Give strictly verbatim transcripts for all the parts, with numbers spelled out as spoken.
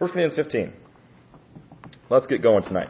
First Corinthians fifteen. Let's get going tonight.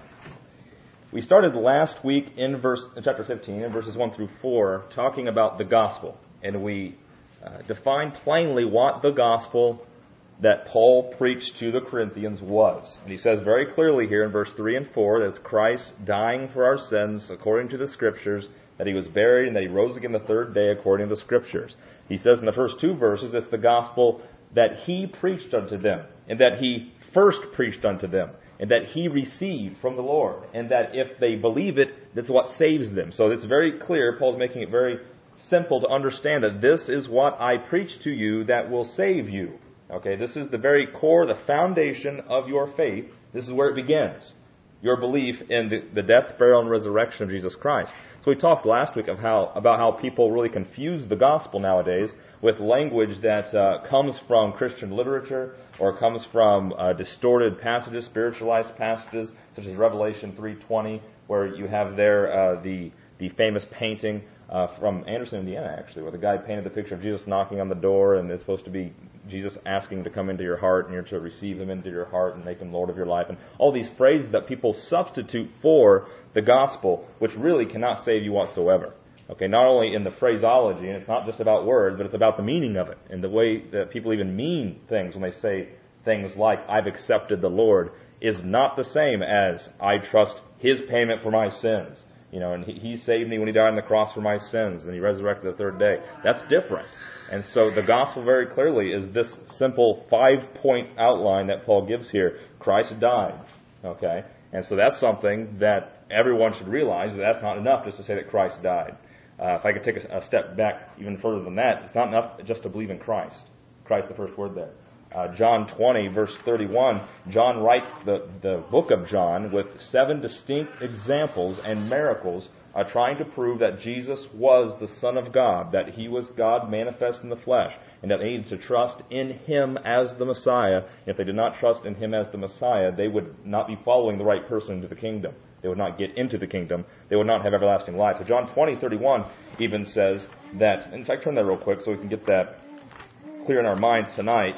We started last week in verse in chapter fifteen, in verses one through four, talking about the gospel. And we uh, defined plainly what the gospel that Paul preached to the Corinthians was. And he says very clearly here in verse three and four that it's Christ dying for our sins according to the Scriptures, that he was buried, and that he rose again the third day according to the Scriptures. He says in the first two verses it's the gospel that he preached unto them, and that he first preached unto them, and that he received from the Lord, and that if they believe it, that's what saves them. So it's very clear. Paul's making it very simple to understand that this is what I preach to you that will save you. Okay, this is the very core, the foundation of your faith. This is where it begins. Your belief in the, the death, burial, and resurrection of Jesus Christ. So we talked last week of how about how people really confuse the gospel nowadays with language that uh, comes from Christian literature or comes from uh, distorted passages, spiritualized passages, such as Revelation three twenty, where you have there uh, the the famous painting uh, from Anderson, Indiana, actually, where the guy painted the picture of Jesus knocking on the door, and it's supposed to be Jesus asking to come into your heart, and you're to receive him into your heart and make him Lord of your life, and all these phrases that people substitute for the gospel, which really cannot save you whatsoever. Okay, not only in the phraseology, and it's not just about words, but it's about the meaning of it, and the way that people even mean things when they say things like, I've accepted the Lord, is not the same as, I trust his payment for my sins. You know, and he, he saved me when he died on the cross for my sins, and he resurrected the third day. That's different. And so the gospel very clearly is this simple five-point outline that Paul gives here. Christ died. Okay? And so that's something that everyone should realize, that that's not enough just to say that Christ died. Uh, if I could take a, a step back even further than that, it's not enough just to believe in Christ. Christ, the first word there. Uh, John twenty, verse thirty-one, John writes the, the book of John with seven distinct examples and miracles uh, trying to prove that Jesus was the Son of God, that he was God manifest in the flesh, and that they needed to trust in him as the Messiah. If they did not trust in him as the Messiah, they would not be following the right person into the kingdom. They would not get into the kingdom. They would not have everlasting life. So John twenty, thirty-one even says that, in fact, turn that real quick so we can get that clear in our minds tonight,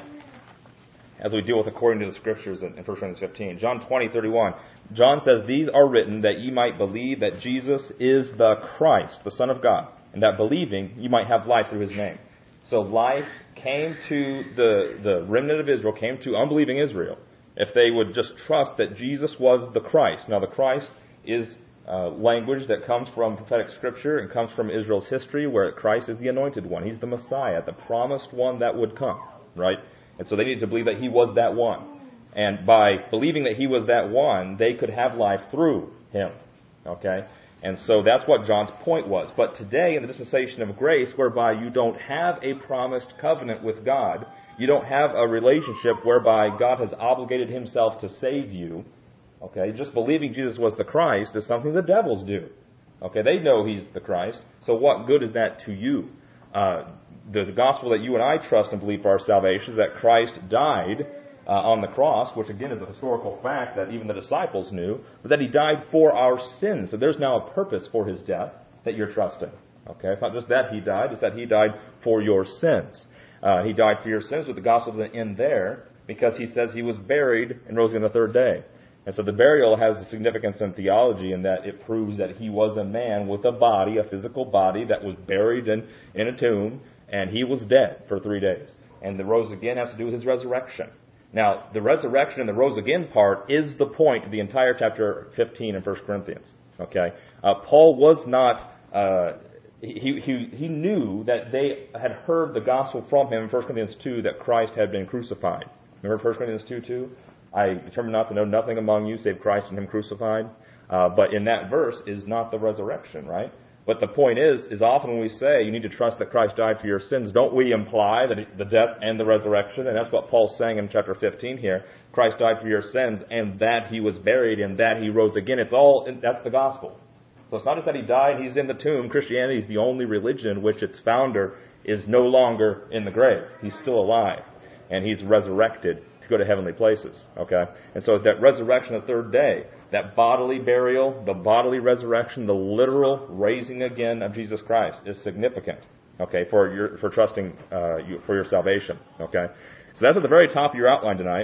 as we deal with according to the Scriptures in First Corinthians fifteen. John twenty, thirty-one. John says, These are written that ye might believe that Jesus is the Christ, the Son of God, and that believing ye might have life through his name. So life came to the, the remnant of Israel, came to unbelieving Israel, if they would just trust that Jesus was the Christ. Now the Christ is uh, language that comes from prophetic Scripture and comes from Israel's history, where Christ is the anointed one. He's the Messiah, the promised one that would come, right? And so they needed to believe that he was that one. And by believing that he was that one, they could have life through him. Okay? And so that's what John's point was. But today, in the dispensation of grace, whereby you don't have a promised covenant with God, you don't have a relationship whereby God has obligated himself to save you. Okay? Just believing Jesus was the Christ is something the devils do. Okay? They know he's the Christ. So what good is that to you? Uh, the gospel that you and I trust and believe for our salvation is that Christ died uh, on the cross, which again is a historical fact that even the disciples knew, but that he died for our sins. So there's now a purpose for his death that you're trusting. Okay, it's not just that he died, it's that he died for your sins. Uh, he died for your sins, but the gospel doesn't end there, because he says he was buried and rose again the third day. And so the burial has a significance in theology in that it proves that he was a man with a body, a physical body that was buried in, in a tomb, and he was dead for three days. And the rose again has to do with his resurrection. Now, the resurrection and the rose again part is the point of the entire chapter fifteen in First Corinthians. Okay? Uh, Paul was not, uh, he, he, he knew that they had heard the gospel from him in First Corinthians two that Christ had been crucified. Remember First Corinthians two two? I determined not to know nothing among you save Christ and him crucified. Uh, but in that verse is not the resurrection, right? But the point is, is often when we say you need to trust that Christ died for your sins, don't we imply that the death and the resurrection? And that's what Paul's saying in chapter fifteen here. Christ died for your sins, and that he was buried, and that he rose again. It's all, that's the gospel. So it's not just that he died, he's in the tomb. Christianity is the only religion in which its founder is no longer in the grave. He's still alive, and he's resurrected to go to heavenly places. Okay? And so that resurrection the third day, that bodily burial, the bodily resurrection, the literal raising again of Jesus Christ is significant, okay, for your for trusting uh, you, for your salvation, okay. So that's at the very top of your outline tonight.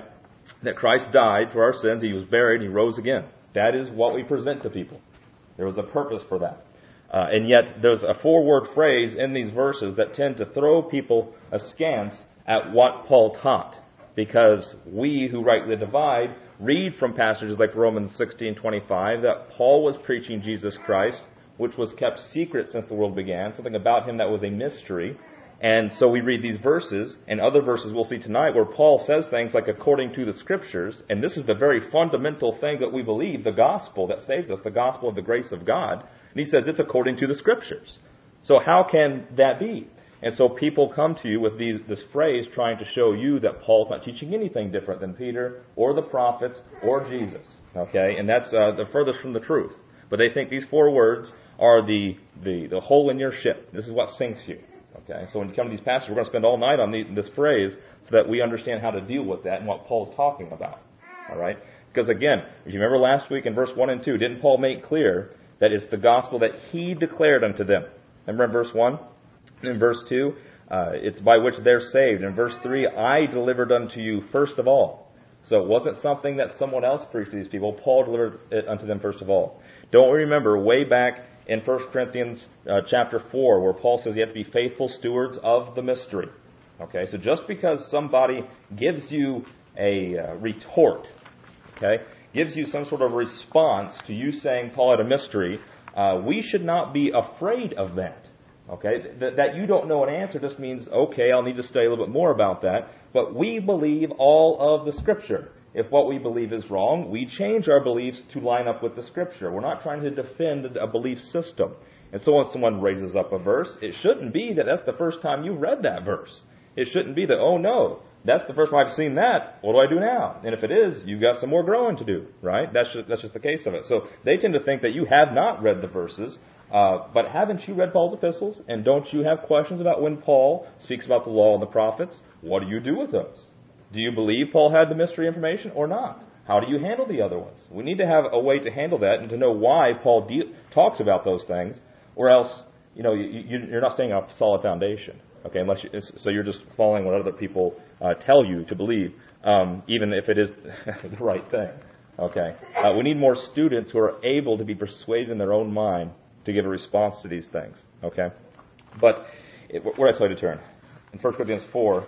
that Christ died for our sins, He was buried, He rose again. That is what we present to people. There was a purpose for that. Uh, and yet there's a four-word phrase in these verses that tend to throw people askance at what Paul taught. Because we who rightly divide read from passages like Romans sixteen twenty-five that Paul was preaching Jesus Christ, which was kept secret since the world began, something about Him that was a mystery. And so we read these verses, and other verses we'll see tonight, where Paul says things like according to the Scriptures, and this is the very fundamental thing that we believe, the gospel that saves us, the gospel of the grace of God. And he says it's according to the Scriptures. So how can that be? And so people come to you with these, this phrase trying to show you that Paul's not teaching anything different than Peter or the prophets or Jesus. Okay, and that's uh, the furthest from the truth. But they think these four words are the, the, the hole in your ship. This is what sinks you. Okay, so when you come to these passages, we're going to spend all night on the, this phrase so that we understand how to deal with that and what Paul's talking about. All right, because again, if you remember last week in verse one and two, didn't Paul make clear that it's the gospel that he declared unto them? Remember in verse one? In verse two, uh, it's by which they're saved. In verse three, I delivered unto you first of all. So it wasn't something that someone else preached to these people. Paul delivered it unto them first of all. Don't we remember way back in First Corinthians uh, chapter four, where Paul says you have to be faithful stewards of the mystery. Okay, so just because somebody gives you a uh, retort, okay, gives you some sort of response to you saying, Paul had a mystery, uh, we should not be afraid of that. Okay, Th- that you don't know an answer just means, okay, I'll need to study a little bit more about that. But we believe all of the Scripture. If what we believe is wrong, we change our beliefs to line up with the Scripture. We're not trying to defend a belief system. And so when someone raises up a verse, it shouldn't be that that's the first time you read that verse. It shouldn't be that, oh no, that's the first time I've seen that. What do I do now? And if it is, you've got some more growing to do, right? That's just, that's just the case of it. So they tend to think that you have not read the verses. Uh, but haven't you read Paul's epistles? And don't you have questions about when Paul speaks about the law and the prophets? What do you do with those? Do you believe Paul had the mystery information or not? How do you handle the other ones? We need to have a way to handle that and to know why Paul de- talks about those things, or else, you know, you, you, you're not staying on a solid foundation. Okay, unless you, so you're just following what other people uh, tell you to believe, um, even if it is the right thing. Okay, uh, we need more students who are able to be persuaded in their own mind to give a response to these things. Okay, but it, where did I tell you to turn? In First Corinthians four,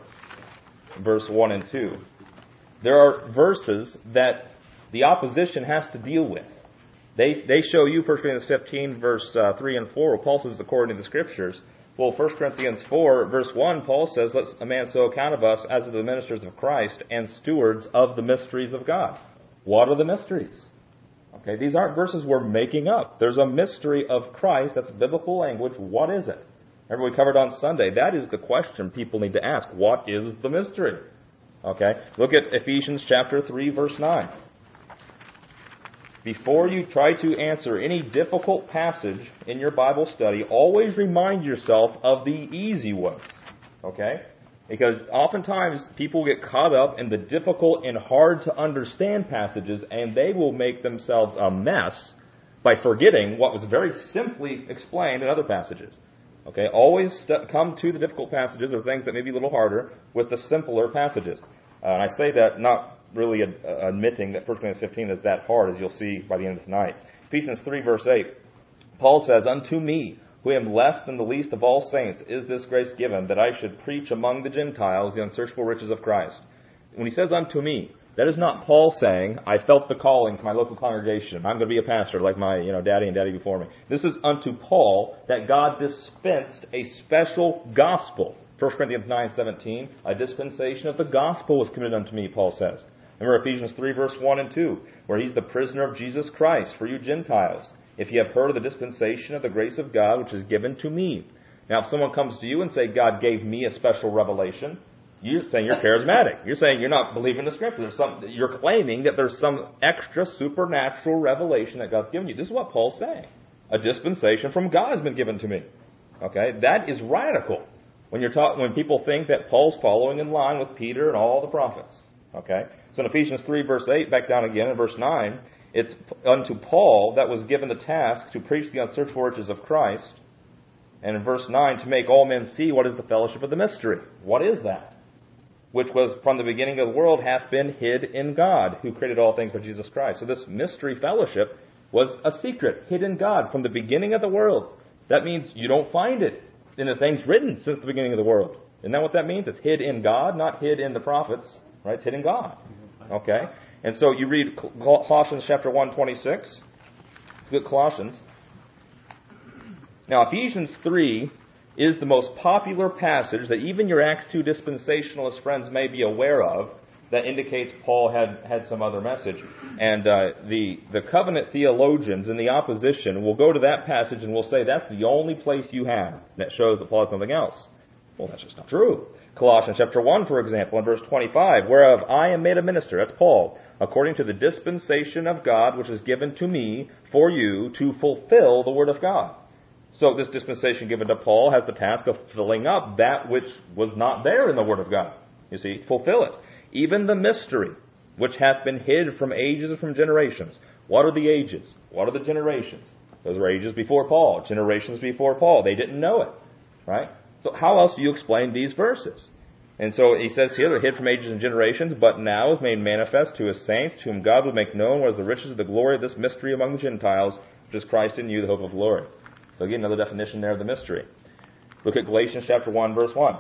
verse one and two, there are verses that the opposition has to deal with. They they show you First Corinthians fifteen, verse uh, three and four, where Paul says according to the Scriptures. Well, First Corinthians four, verse one, Paul says, let a man so account of us as of the ministers of Christ and stewards of the mysteries of God. What are the mysteries? Okay, these aren't verses we're making up. There's a mystery of Christ. That's biblical language. What is it? Remember we covered on Sunday. That is the question people need to ask. What is the mystery? Okay, look at Ephesians chapter three, verse nine. Before you try to answer any difficult passage in your Bible study, always remind yourself of the easy ones. Okay? Because oftentimes people get caught up in the difficult and hard to understand passages, and they will make themselves a mess by forgetting what was very simply explained in other passages. Okay? Always st- come to the difficult passages or things that may be a little harder with the simpler passages. Uh, and I say that not really ad- uh, admitting that First Corinthians fifteen is that hard, as you'll see by the end of tonight. Ephesians three, verse eight, Paul says, unto me, who am less than the least of all saints, is this grace given, that I should preach among the Gentiles the unsearchable riches of Christ. When he says unto me, that is not Paul saying, I felt the calling to my local congregation. I'm going to be a pastor like my you know, daddy and daddy before me. This is unto Paul that God dispensed a special gospel. First Corinthians nine seventeen, a dispensation of the gospel was committed unto me, Paul says. Remember Ephesians three, verse one and two, where he's the prisoner of Jesus Christ for you Gentiles. If you have heard of the dispensation of the grace of God, which is given to me. Now, if someone comes to you and say, God gave me a special revelation, you're saying you're charismatic. You're saying you're not believing the Scripture. There's some, you're claiming that there's some extra supernatural revelation that God's given you. This is what Paul's saying. A dispensation from God has been given to me. Okay, that is radical. When you're talking, when people think that Paul's following in line with Peter and all the prophets. Okay, so in Ephesians three, verse eight, back down again in verse nine, it's unto Paul that was given the task to preach the unsearchable riches of Christ. And in verse nine, to make all men see what is the fellowship of the mystery. What is that? which was from the beginning of the world, hath been hid in God, who created all things by Jesus Christ. So this mystery fellowship was a secret, hid in God from the beginning of the world. That means you don't find it in the things written since the beginning of the world. Isn't that what that means? It's hid in God, not hid in the prophets. Right? It's hid in God. Okay? And so you read Colossians chapter one, twenty-six. Let's look at Colossians. Now, Ephesians three is the most popular passage that even your Acts two dispensationalist friends may be aware of that indicates Paul had, had some other message. And uh, the, the covenant theologians in the opposition will go to that passage and will say that's the only place you have that shows that Paul has something else. Well, that's just not true. Colossians chapter one, for example, in verse twenty-five, whereof I am made a minister, that's Paul, according to the dispensation of God which is given to me for you to fulfill the word of God. So this dispensation given to Paul has the task of filling up that which was not there in the word of God. You see, fulfill it. Even the mystery, which hath been hid from ages and from generations. What are the ages? What are the generations? Those were ages before Paul, generations before Paul. They didn't know it, right? So how else do you explain these verses? And so he says here, they're hid from ages and generations, but now is made manifest to his saints, to whom God will make known what is the riches of the glory of this mystery among the Gentiles, which is Christ in you, the hope of glory. So again, another definition there of the mystery. Look at Galatians chapter one, verse one.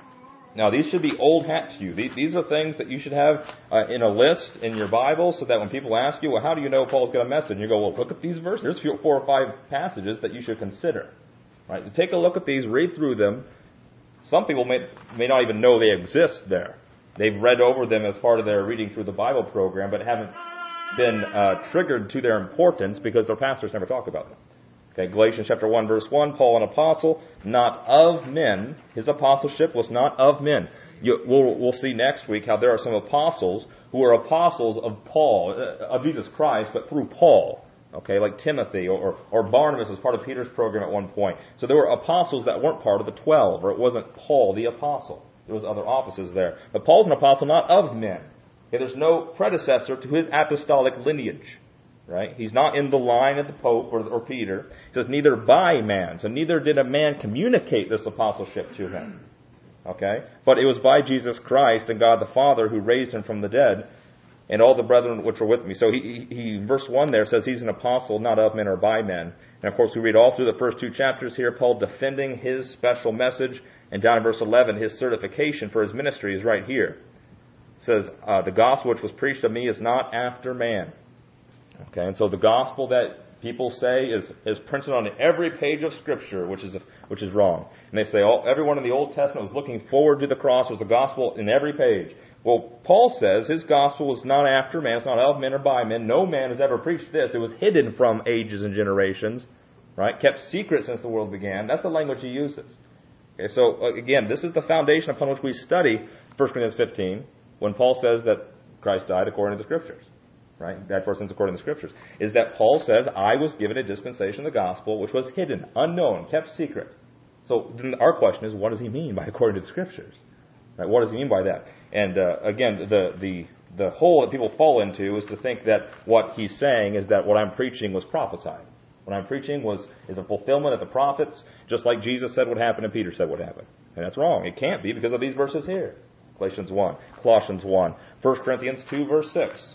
Now, these should be old hat to you. These, these are things that you should have uh, in a list in your Bible so that when people ask you, well, how do you know Paul's got a message? And you go, well, look at these verses. There's four or five passages that you should consider. Right? You take a look at these, read through them. Some people may, may not even know they exist there. They've read over them as part of their reading through the Bible program, but haven't been uh, triggered to their importance because their pastors never talk about them. Okay, Galatians chapter one, verse one, Paul, an apostle, not of men. His apostleship was not of men. You, we'll, we'll see next week how there are some apostles who are apostles of Paul, uh, of Jesus Christ, but through Paul. Okay, like Timothy or, or Barnabas was part of Peter's program at one point. So there were apostles that weren't part of the twelve, or it wasn't Paul the apostle. There was other offices there. But Paul's an apostle not of men. Okay, there's no predecessor to his apostolic lineage. Right? He's not in the line of the Pope or, or Peter. He says, neither by man. So neither did a man communicate this apostleship to him. Okay? But it was by Jesus Christ and God the Father who raised him from the dead, and all the brethren which were with me. So he, he, he verse one there says he's an apostle not of men or by men. And of course we read all through the first two chapters here, Paul defending his special message. And down in verse eleven, his certification for his ministry is right here. It says, uh, the gospel which was preached of me is not after man. Okay, and so the gospel that people say is, is printed on every page of Scripture, which is which is wrong. And they say all, everyone in the Old Testament was looking forward to the cross. There's a gospel in every page. Well, Paul says his gospel was not after man. It's not of men or by men. No man has ever preached this. It was hidden from ages and generations, right? Kept secret since the world began. That's the language he uses. Okay, so again, this is the foundation upon which we study First Corinthians fifteen when Paul says that Christ died according to the Scriptures. Right? That for sins according to the Scriptures. Is that Paul says, I was given a dispensation of the gospel which was hidden, unknown, kept secret. So then our question is, what does he mean by according to the Scriptures? Right? What does he mean by that? And uh, again, the, the, the hole that people fall into is to think that what he's saying is that what I'm preaching was prophesied. What I'm preaching was is a fulfillment of the prophets, just like Jesus said would happen and Peter said would happen. And that's wrong. It can't be because of these verses here. Galatians one, Colossians one, First Corinthians two, verse six.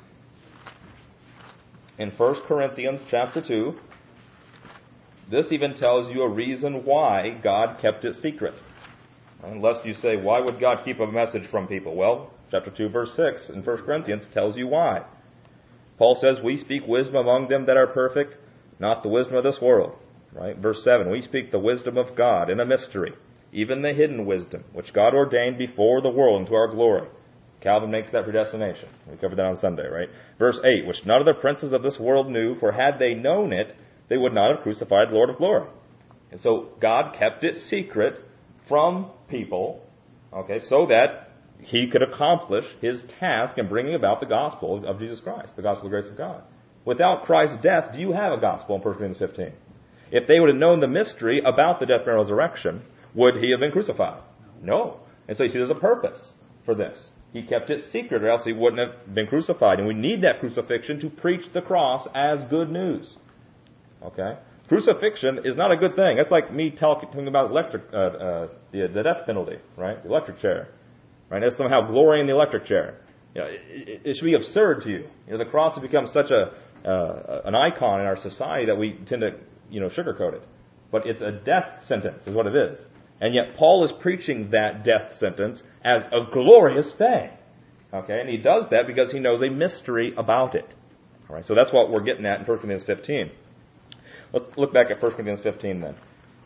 In First Corinthians chapter two, this even tells you a reason why God kept it secret. Unless you say, why would God keep a message from people? Well, chapter two, verse six in First Corinthians tells you why. Paul says, we speak wisdom among them that are perfect, not the wisdom of this world. Right? Verse seven, we speak the wisdom of God in a mystery, even the hidden wisdom, which God ordained before the world unto our glory. Calvin makes that predestination. We covered that on Sunday, right? Verse eight, which none of the princes of this world knew, for had they known it, they would not have crucified the Lord of glory. And so God kept it secret from people, okay, so that he could accomplish his task in bringing about the gospel of Jesus Christ, the gospel of the grace of God. Without Christ's death, do you have a gospel in First Corinthians fifteen? If they would have known the mystery about the death, burial, and resurrection, would he have been crucified? No. And so you see there's a purpose for this. He kept it secret, or else he wouldn't have been crucified. And we need that crucifixion to preach the cross as good news. Okay? Crucifixion is not a good thing. That's like me talking about electric, uh, uh, the, the death penalty, right? The electric chair. right? As somehow glory in the electric chair. You know, it, it should be absurd to you. You know, the cross has become such a uh, an icon in our society that we tend to, you know, sugarcoat it. But it's a death sentence, is what it is. And yet Paul is preaching that death sentence as a glorious thing. Okay, and he does that because he knows a mystery about it. All right, so that's what we're getting at in First Corinthians fifteen. Let's look back at First Corinthians fifteen then.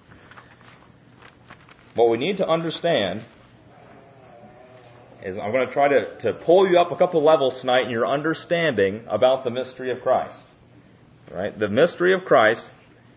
What we need to understand is I'm going to try to, to pull you up a couple levels tonight in your understanding about the mystery of Christ. All right, the mystery of Christ.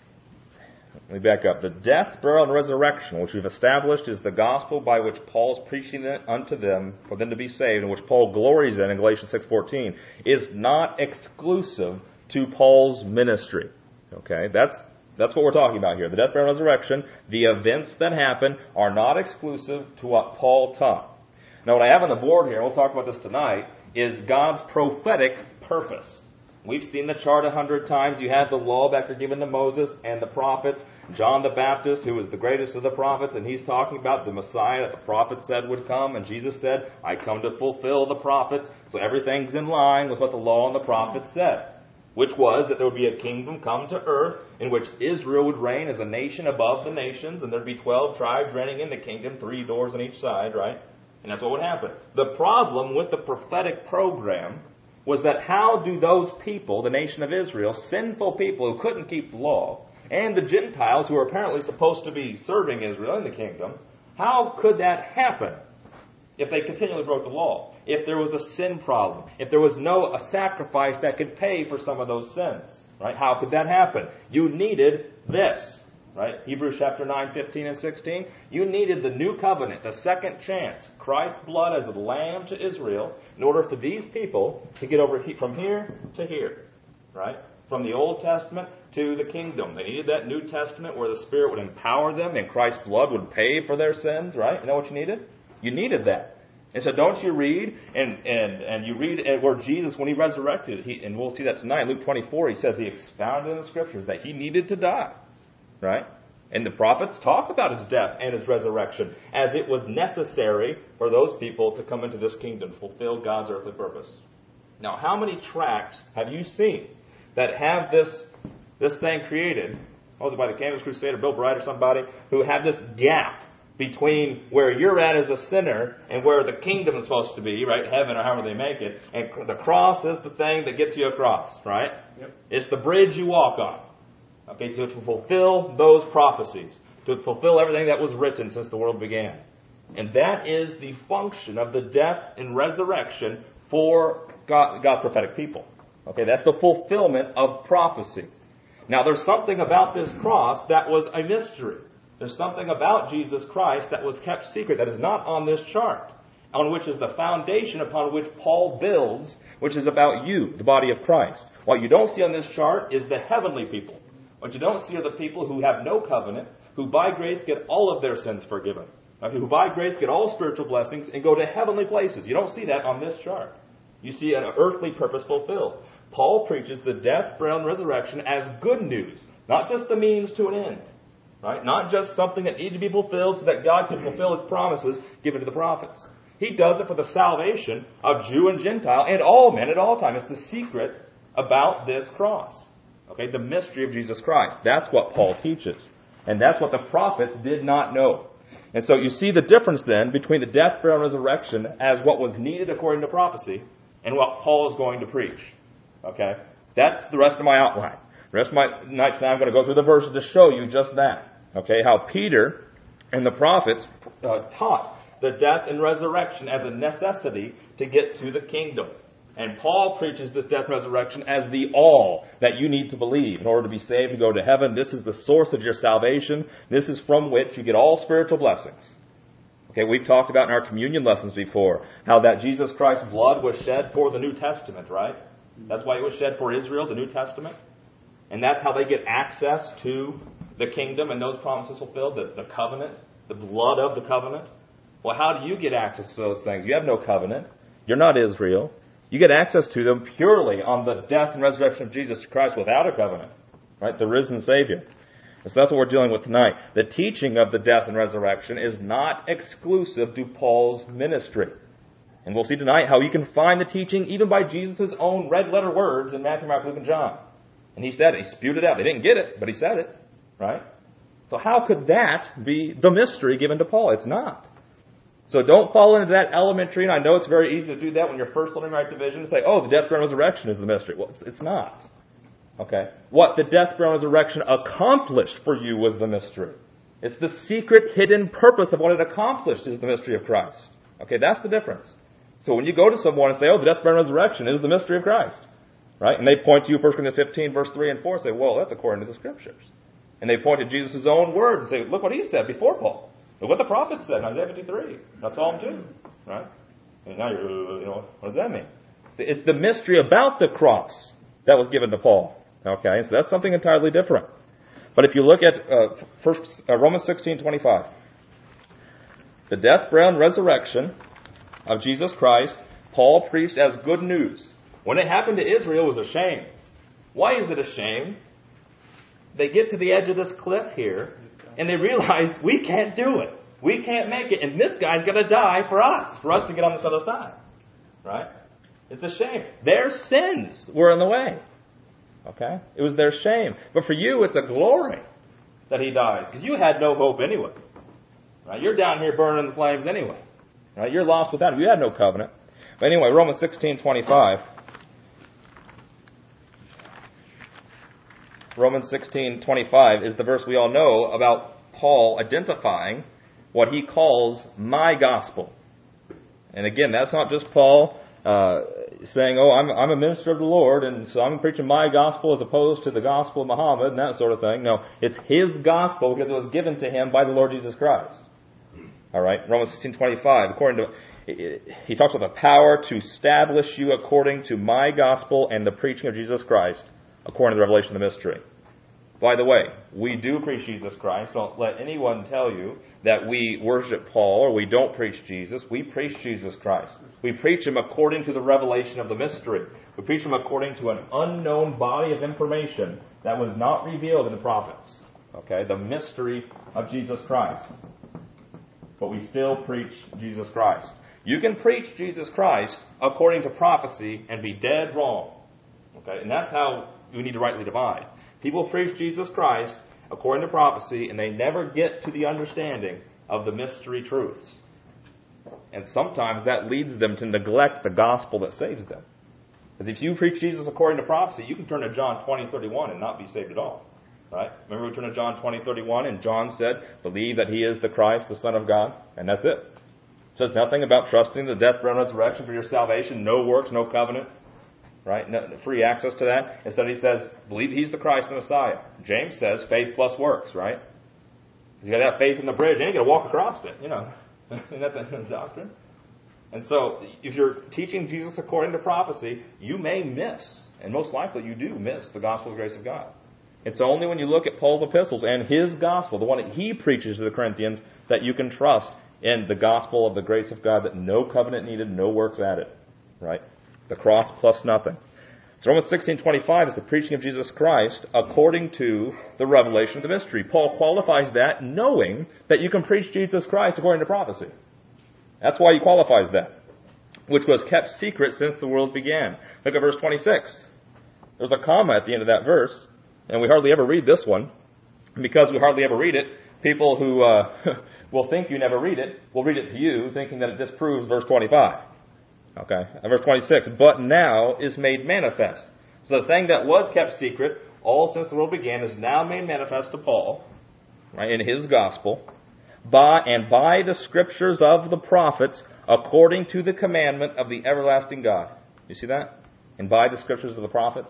Let me back up. The death, burial, and resurrection, which we've established, is the gospel by which Paul's preaching it unto them for them to be saved, and which Paul glories in in Galatians six fourteen, is not exclusive to Paul's ministry. Okay, that's that's what we're talking about here. The death, burial, and resurrection, the events that happen, are not exclusive to what Paul taught. Now, what I have on the board here, and we'll talk about this tonight, is God's prophetic purpose. We've seen the chart a hundred times. You have the law back there given to Moses and the prophets. John the Baptist, who was the greatest of the prophets, and he's talking about the Messiah that the prophets said would come. And Jesus said, I come to fulfill the prophets. So everything's in line with what the law and the prophets said, which was that there would be a kingdom come to earth in which Israel would reign as a nation above the nations, and there'd be twelve tribes reigning in the kingdom, three doors on each side, right? And that's what would happen. The problem with the prophetic program was that how do those people, the nation of Israel, sinful people who couldn't keep the law, and the Gentiles who were apparently supposed to be serving Israel in the kingdom, how could that happen if they continually broke the law? If there was a sin problem, if there was no a sacrifice that could pay for some of those sins, right? How could that happen? You needed this, right? Hebrews chapter nine, fifteen and sixteen. You needed the new covenant, the second chance, Christ's blood as a lamb to Israel, in order for these people to get over from here to here, right? From the Old Testament to the kingdom. They needed that New Testament where the Spirit would empower them and Christ's blood would pay for their sins, right? You know what you needed? You needed that. And so don't you read, and, and, and you read where Jesus, when he resurrected, he, and we'll see that tonight, Luke twenty-four, he says he expounded in the Scriptures that he needed to die, right? And the prophets talk about his death and his resurrection as it was necessary for those people to come into this kingdom, fulfill God's earthly purpose. Now, how many tracts have you seen that have this this thing created? What was it, by the Canvas Crusader, Bill Bright or somebody, who have this gap between where you're at as a sinner and where the kingdom is supposed to be, right? Heaven or however they make it. And the cross is the thing that gets you across, right? Yep. It's the bridge you walk on. Okay, to, to fulfill those prophecies, to fulfill everything that was written since the world began. And that is the function of the death and resurrection for God, God's prophetic people. Okay, that's the fulfillment of prophecy. Now, there's something about this cross that was a mystery. There's something about Jesus Christ that was kept secret that is not on this chart, on which is the foundation upon which Paul builds, which is about you, the body of Christ. What you don't see on this chart is the heavenly people. What you don't see are the people who have no covenant, who by grace get all of their sins forgiven, who by grace get all spiritual blessings and go to heavenly places. You don't see that on this chart. You see an earthly purpose fulfilled. Paul preaches the death, burial, and resurrection as good news, not just the means to an end, right? Not just something that needed to be fulfilled so that God could fulfill his promises given to the prophets. He does it for the salvation of Jew and Gentile and all men at all times. It's the secret about this cross. Okay, the mystery of Jesus Christ. That's what Paul teaches. And that's what the prophets did not know. And so you see the difference then between the death, burial, and resurrection as what was needed according to prophecy and what Paul is going to preach. Okay? That's the rest of my outline. The rest of my night tonight I'm going to go through the verses to show you just that. Okay? How Peter and the prophets uh, taught the death and resurrection as a necessity to get to the kingdom. And Paul preaches this death and resurrection as the all that you need to believe in order to be saved and go to heaven. This is the source of your salvation. This is from which you get all spiritual blessings. Okay, we've talked about in our communion lessons before how that Jesus Christ's blood was shed for the New Testament, right? That's why it was shed for Israel, the New Testament. And that's how they get access to the kingdom and those promises fulfilled, the, the covenant, the blood of the covenant. Well, how do you get access to those things? You have no covenant. You're not Israel. You get access to them purely on the death and resurrection of Jesus Christ without a covenant, right? The risen Savior. And so that's what we're dealing with tonight. The teaching of the death and resurrection is not exclusive to Paul's ministry. And we'll see tonight how you can find the teaching even by Jesus' own red-letter words in Matthew, Mark, Luke, and John. And he said it. He spewed it out. They didn't get it, but he said it. Right? So how could that be the mystery given to Paul? It's not. So don't fall into that elementary, and I know it's very easy to do that when you're first learning right division, and say, oh, the death, burial, and resurrection is the mystery. Well, it's, it's not. Okay? What the death, burial, and resurrection accomplished for you was the mystery. It's the secret, hidden purpose of what it accomplished is the mystery of Christ. Okay, that's the difference. So when you go to someone and say, oh, the death, burial, and resurrection is the mystery of Christ, right? And they point to you, First Corinthians fifteen, verse three and four, and say, well, that's according to the Scriptures. And they point to Jesus' own words and say, look what he said before Paul. Look what the prophet said in Isaiah fifty-three. That's Psalm two, right? And now you're, you know, what does that mean? It's the mystery about the cross that was given to Paul. Okay, so that's something entirely different. But if you look at uh, first, uh, Romans sixteen twenty-five, the death, burial, and resurrection of Jesus Christ, Paul preached as good news. When it happened to Israel, it was a shame. Why is it a shame? They get to the edge of this cliff here, and they realize we can't do it. We can't make it, and this guy's going to die for us, for us to get on this other side. Right? It's a shame. Their sins were in the way. Okay? It was their shame. But for you, it's a glory that he dies, because you had no hope anyway. Right? You're down here burning in the flames anyway. Right? You're lost without him. You had no covenant. But anyway, Romans sixteen twenty-five. Romans sixteen twenty-five is the verse we all know about Paul identifying what he calls my gospel. And again, that's not just Paul uh, saying, oh, I'm, I'm a minister of the Lord, and so I'm preaching my gospel as opposed to the gospel of Muhammad and that sort of thing. No, it's his gospel because it was given to him by the Lord Jesus Christ. All right, Romans sixteen twenty-five, according to, he talks about the power to establish you according to my gospel and the preaching of Jesus Christ, according to the revelation of the mystery. By the way, we do preach Jesus Christ. Don't let anyone tell you that we worship Paul or we don't preach Jesus. We preach Jesus Christ. We preach him according to the revelation of the mystery. We preach him according to an unknown body of information that was not revealed in the prophets. Okay, the mystery of Jesus Christ. But we still preach Jesus Christ. You can preach Jesus Christ according to prophecy and be dead wrong. Okay, and that's how we need to rightly divide. People preach Jesus Christ according to prophecy, and they never get to the understanding of the mystery truths. And sometimes that leads them to neglect the gospel that saves them. Because if you preach Jesus according to prophecy, you can turn to John twenty thirty-one and not be saved at all. Right? Remember we turn to John twenty thirty-one, and John said, believe that he is the Christ, the Son of God, and that's it. It says nothing about trusting the death, burial, and resurrection for your salvation, no works, no covenant. Right? No, free access to that. Instead he says, believe he's the Christ, the Messiah. James says faith plus works, right? You got to have faith in the bridge, and you got to walk across it, you know. And that's a doctrine. And so, if you're teaching Jesus according to prophecy, you may miss, and most likely you do miss, the gospel of the grace of God. It's only when you look at Paul's epistles and his gospel, the one that he preaches to the Corinthians, that you can trust in the gospel of the grace of God, that no covenant needed, no works added. Right? The cross plus nothing. So Romans sixteen twenty-five is the preaching of Jesus Christ according to the revelation of the mystery. Paul qualifies that knowing that you can preach Jesus Christ according to prophecy. That's why he qualifies that, which was kept secret since the world began. Look at verse twenty-six. There's a comma at the end of that verse, and we hardly ever read this one. And because we hardly ever read it, people who uh, will think you never read it will read it to you, thinking that it disproves verse twenty-five. Okay, verse twenty-six, but now is made manifest. So the thing that was kept secret all since the world began is now made manifest to Paul, right, in his gospel, by and by the scriptures of the prophets, according to the commandment of the everlasting God. You see that? And by the scriptures of the prophets.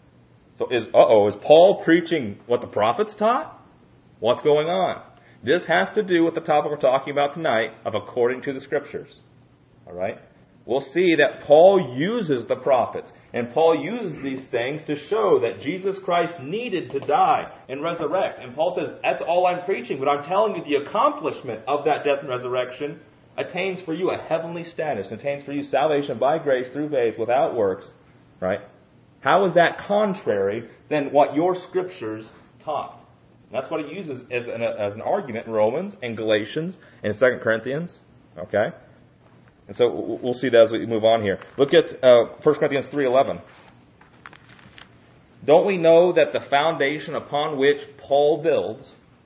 So is, uh-oh, is Paul preaching what the prophets taught? What's going on? This has to do with the topic we're talking about tonight of according to the scriptures. All right? We'll see that Paul uses the prophets, and Paul uses these things to show that Jesus Christ needed to die and resurrect. And Paul says, that's all I'm preaching, but I'm telling you the accomplishment of that death and resurrection attains for you a heavenly status, and attains for you salvation by grace through faith without works. Right? How is that contrary than what your scriptures taught? That's what he uses as an, as an argument in Romans and Galatians and Second Corinthians. Okay? And so we'll see that as we move on here. Look at uh, First Corinthians three eleven. Don't we know that the foundation upon which Paul builds,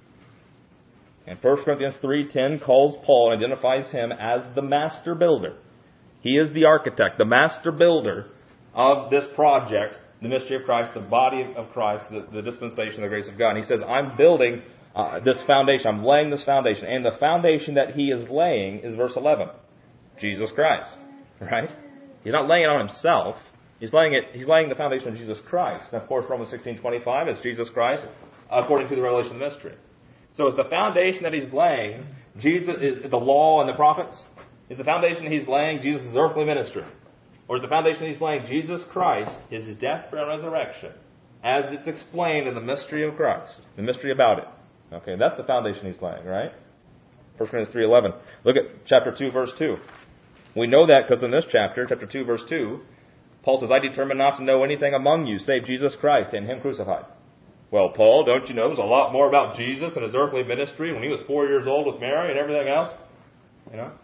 and First Corinthians three ten calls Paul and identifies him as the master builder. He is the architect, the master builder of this project, the mystery of Christ, the body of Christ, the, the dispensation of the grace of God. And he says, I'm building uh, this foundation. I'm laying this foundation. And the foundation that he is laying is verse eleven. Jesus Christ. Right? He's not laying it on himself. He's laying it. He's laying the foundation of Jesus Christ. And of course, Romans sixteen twenty-five is Jesus Christ according to the revelation of the mystery. So is the foundation that he's laying Jesus is the law and the prophets? Is the foundation he's laying Jesus' earthly ministry? Or is the foundation he's laying Jesus Christ, his death, burial, and resurrection, as it's explained in the mystery of Christ, the mystery about it? Okay, that's the foundation he's laying, right? First Corinthians three eleven. Look at chapter two, verse two. We know that because in this chapter, chapter two, verse two, Paul says, I determined not to know anything among you save Jesus Christ and him crucified. Well, Paul, don't you know there's a lot more about Jesus and his earthly ministry when he was four years old with Mary and everything else? You know,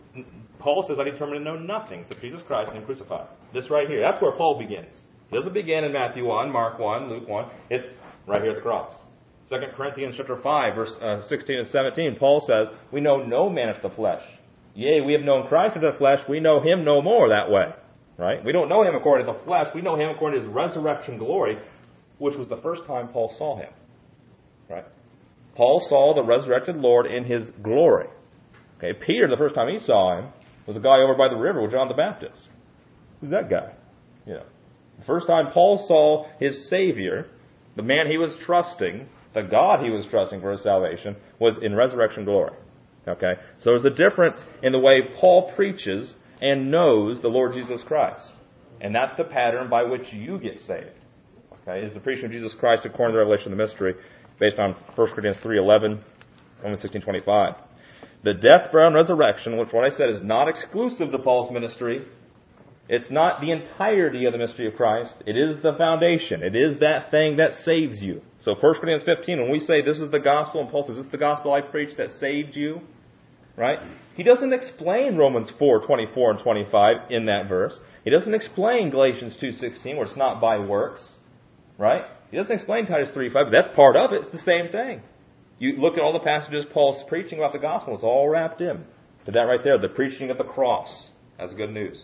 Paul says, I determined to know nothing except Jesus Christ and him crucified. This right here, that's where Paul begins. It doesn't begin in Matthew one, Mark one, Luke one. It's right here at the cross. Second Corinthians chapter five, verse uh, sixteen and seventeen, Paul says, we know no man after the flesh. Yea, we have known Christ after the flesh, we know him no more that way. Right? We don't know him according to the flesh, we know him according to his resurrection glory, which was the first time Paul saw him. Right? Paul saw the resurrected Lord in his glory. Okay, Peter, the first time he saw him, was a guy over by the river with John the Baptist. Who's that guy? You know, the first time Paul saw his Savior, the man he was trusting, the God he was trusting for his salvation, was in resurrection glory. Okay, so there's a difference in the way Paul preaches and knows the Lord Jesus Christ. And that's the pattern by which you get saved. Okay, is the preaching of Jesus Christ according to the revelation of the mystery, based on First Corinthians three eleven, Romans sixteen twenty-five. The death, burial, and resurrection, which what I said is not exclusive to Paul's ministry. It's not the entirety of the mystery of Christ. It is the foundation. It is that thing that saves you. So First Corinthians fifteen, when we say this is the gospel, and Paul says this is the gospel I preach that saved you, right? He doesn't explain Romans four twenty-four and twenty-five in that verse. He doesn't explain Galatians two sixteen, where it's not by works, right? He doesn't explain Titus three five, but that's part of it. It's the same thing. You look at all the passages Paul's preaching about the gospel, it's all wrapped in to that right there, the preaching of the cross. That's good news.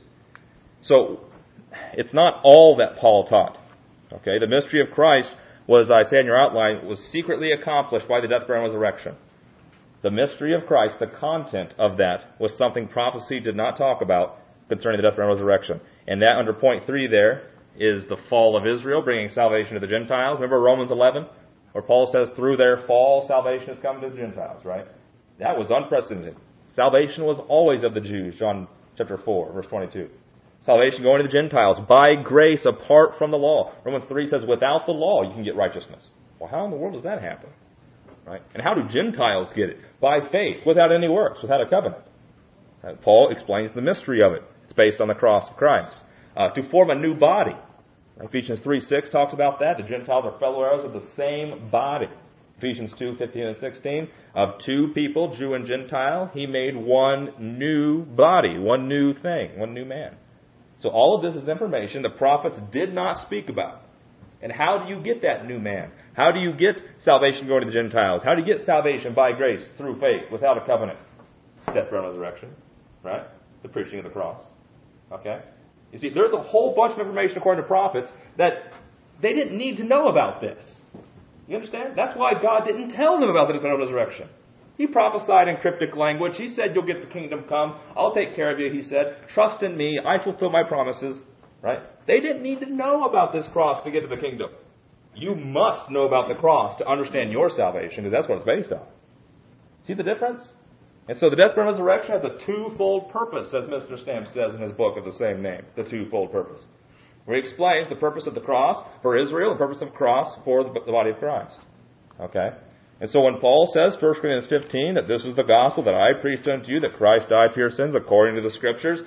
So, it's not all that Paul taught. Okay, the mystery of Christ was, I say in your outline, was secretly accomplished by the death, burial, and resurrection. The mystery of Christ, the content of that, was something prophecy did not talk about concerning the death, burial, and resurrection. And that under point three there is the fall of Israel, bringing salvation to the Gentiles. Remember Romans eleven? Where Paul says, through their fall, salvation has come to the Gentiles, right? That was unprecedented. Salvation was always of the Jews, John chapter four, verse twenty-two. Salvation going to the Gentiles, by grace, apart from the law. Romans three says, without the law, you can get righteousness. Well, how in the world does that happen? Right? And how do Gentiles get it? By faith, without any works, without a covenant. And Paul explains the mystery of it. It's based on the cross of Christ. Uh, to form a new body. Ephesians three six talks about that. The Gentiles are fellow heirs of the same body. Ephesians two fifteen and sixteen. Of two people, Jew and Gentile, he made one new body, one new thing, one new man. So all of this is information the prophets did not speak about. And how do you get that new man? How do you get salvation going to the Gentiles? How do you get salvation by grace through faith without a covenant? Death, burial, and resurrection. Right? The preaching of the cross. Okay? You see, there's a whole bunch of information according to prophets that they didn't need to know about this. You understand? That's why God didn't tell them about the death, burial, and resurrection. He prophesied in cryptic language. He said, you'll get the kingdom come. I'll take care of you, he said. Trust in me. I fulfill my promises. Right? They didn't need to know about this cross to get to the kingdom. You must know about the cross to understand your salvation, because that's what it's based on. See the difference? And so the death, burial, and resurrection has a twofold purpose, as Mister Stamp says in his book of the same name, the twofold purpose. Where he explains the purpose of the cross for Israel, the purpose of the cross for the body of Christ. Okay? And so when Paul says, First Corinthians fifteen, that this is the gospel that I preached unto you, that Christ died for your sins according to the Scriptures,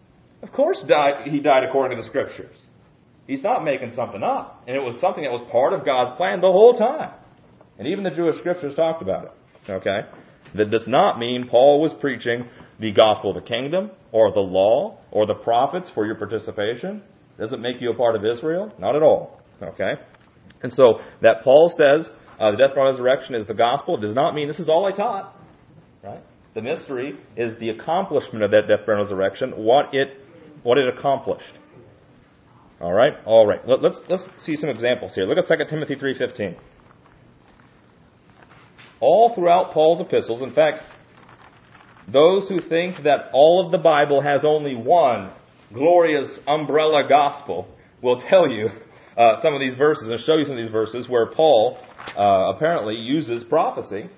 of course died, he died according to the Scriptures. He's not making something up. And it was something that was part of God's plan the whole time. And even the Jewish scriptures talked about it. Okay? That does not mean Paul was preaching the gospel of the kingdom, or the law, or the prophets for your participation. Does it make you a part of Israel? Not at all. Okay? And so, that Paul says uh, the death, burial, and resurrection is the gospel, does not mean this is all I taught. Right? The mystery is the accomplishment of that death, burial, and resurrection, what it what it accomplished. All right? All right. Let, let's let's see some examples here. Look at Second Timothy three fifteen. All throughout Paul's epistles, in fact, those who think that all of the Bible has only one glorious umbrella gospel will tell you uh, some of these verses and show you some of these verses where Paul uh, apparently uses prophecy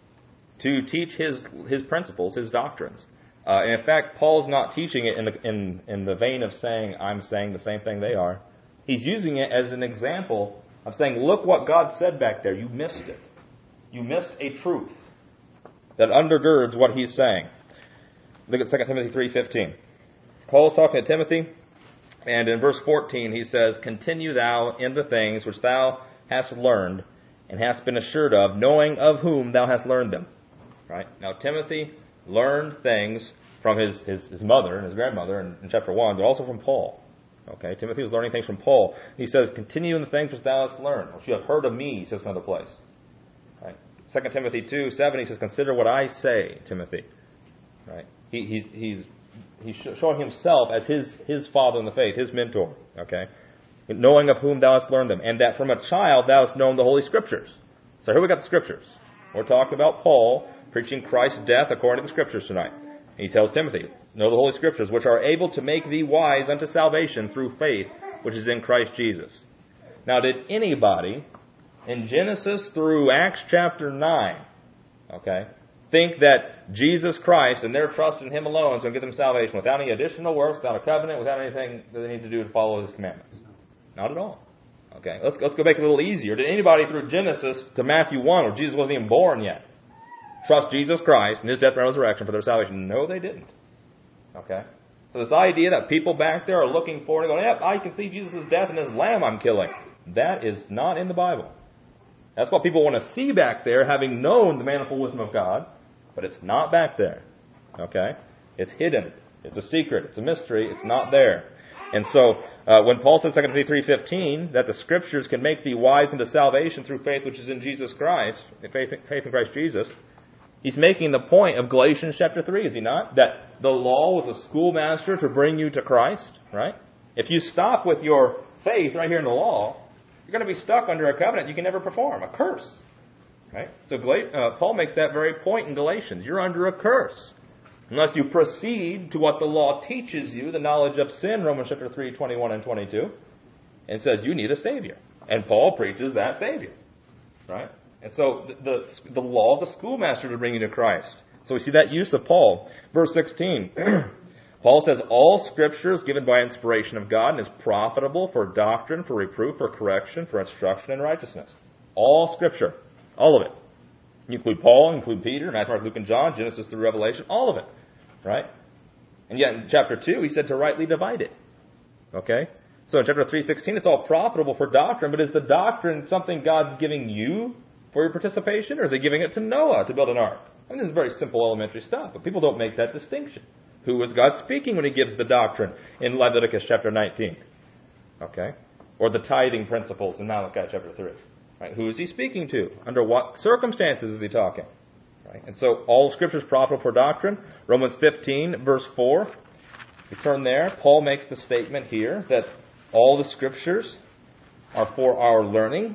to teach his his principles, his doctrines. Uh, and in fact, Paul's not teaching it in the, in, in the vein of saying, I'm saying the same thing they are. He's using it as an example of saying, look what God said back there. You missed it. You missed a truth that undergirds what he's saying. Look at Second Timothy three fifteen. Paul's talking to Timothy, and in verse fourteen he says, continue thou in the things which thou hast learned and hast been assured of, knowing of whom thou hast learned them. Right? Now Timothy learned things from his, his, his mother and his grandmother in, in chapter one, but also from Paul. Okay? Timothy was learning things from Paul. He says, continue in the things which thou hast learned, which you have heard of me, he says in another place. Right? Second Timothy two seven, he says, consider what I say, Timothy. Right? He, he's he's he's showing himself as his his father in the faith, his mentor. Okay? Knowing of whom thou hast learned them, and that from a child thou hast known the Holy Scriptures. So here we got the Scriptures. We're talking about Paul preaching Christ's death according to the Scriptures tonight. And he tells Timothy, know the Holy Scriptures, which are able to make thee wise unto salvation through faith, which is in Christ Jesus. Now, did anybody in Genesis through Acts chapter nine, okay, think that Jesus Christ and their trust in Him alone is going to give them salvation without any additional works, without a covenant, without anything that they need to do to follow His commandments? Not at all. Okay, let's let's go back a little easier. Did anybody through Genesis to Matthew one, where Jesus wasn't even born yet, trust Jesus Christ and His death and resurrection for their salvation? No, they didn't. Okay? So this idea that people back there are looking forward and going, yep, I can see Jesus' death and His lamb I'm killing. That is not in the Bible. That's what people want to see back there, having known the manifold wisdom of God, but it's not back there. Okay? It's hidden. It's a secret. It's a mystery. It's not there. And so, uh, when Paul says Second Timothy three fifteen, that the Scriptures can make thee wise unto salvation through faith which is in Jesus Christ, faith, faith in Christ Jesus, he's making the point of Galatians chapter three, is he not? That the law was a schoolmaster to bring you to Christ, right? If you stop with your faith right here in the law, you're going to be stuck under a covenant you can never perform, a curse. Right? So uh, Paul makes that very point in Galatians. You're under a curse unless you proceed to what the law teaches you, the knowledge of sin, Romans chapter three, twenty-one and twenty-two, and says you need a Savior. And Paul preaches that Savior. Right? And so the, the, the law is a schoolmaster to bring you to Christ. So we see that use of Paul. Verse sixteen, Paul says, all Scripture is given by inspiration of God and is profitable for doctrine, for reproof, for correction, for instruction in righteousness. All Scripture. All of it. You include Paul, include Peter, Matthew, Mark, Luke, and John, Genesis through Revelation, all of it. Right? And yet in chapter two, he said to rightly divide it. Okay? So in chapter three sixteen, it's all profitable for doctrine, but is the doctrine something God's giving you for your participation, or is he giving it to Noah to build an ark? I mean, this is very simple elementary stuff, but people don't make that distinction. Who is God speaking when he gives the doctrine in Leviticus chapter nineteen? Okay? Or the tithing principles in Malachi chapter three. Right? Who is he speaking to? Under what circumstances is he talking? Right? And so all Scripture is profitable for doctrine. Romans fifteen, verse four. We turn there. Paul makes the statement here that all the Scriptures are for our learning.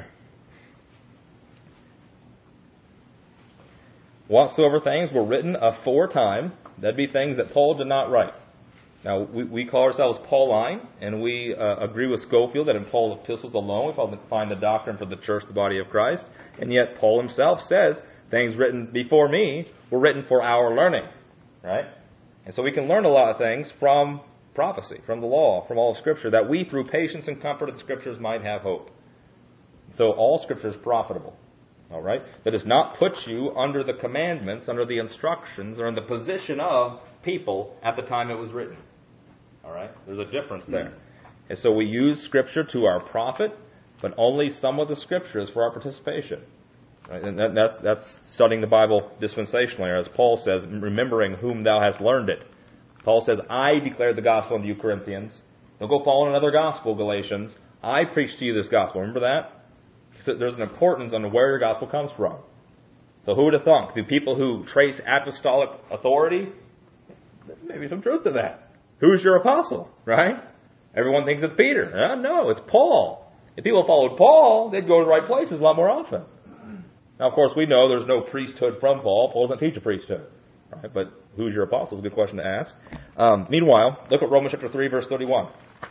Whatsoever things were written aforetime, that'd be things that Paul did not write. Now, we, we call ourselves Pauline, and we uh, agree with Scofield that in Paul's epistles alone we find the doctrine for the church, the body of Christ. And yet Paul himself says, things written before me were written for our learning. Right? And so we can learn a lot of things from prophecy, from the law, from all of Scripture, that we, through patience and comfort of the Scriptures, might have hope. So all Scripture is profitable. All right? That does not put you under the commandments, under the instructions, or in the position of people at the time it was written. All right? There's a difference there. And so we use Scripture to our profit, but only some of the Scripture is for our participation. Right? And that, that's, that's studying the Bible dispensationally, or as Paul says, remembering whom thou hast learned it. Paul says, I declared the gospel unto you, Corinthians. Don't go follow another gospel, Galatians. I preach to you this gospel. Remember that? So there's an importance on where your gospel comes from. So who would have thunk? The people who trace apostolic authority? Maybe some truth to that. Who's your apostle, right? Everyone thinks it's Peter. Uh, no, it's Paul. If people followed Paul, they'd go to the right places a lot more often. Now, of course, we know there's no priesthood from Paul. Paul doesn't teach a priesthood. Right? But who's your apostle is a good question to ask. Um, meanwhile, look at Romans chapter three, verse thirty-one.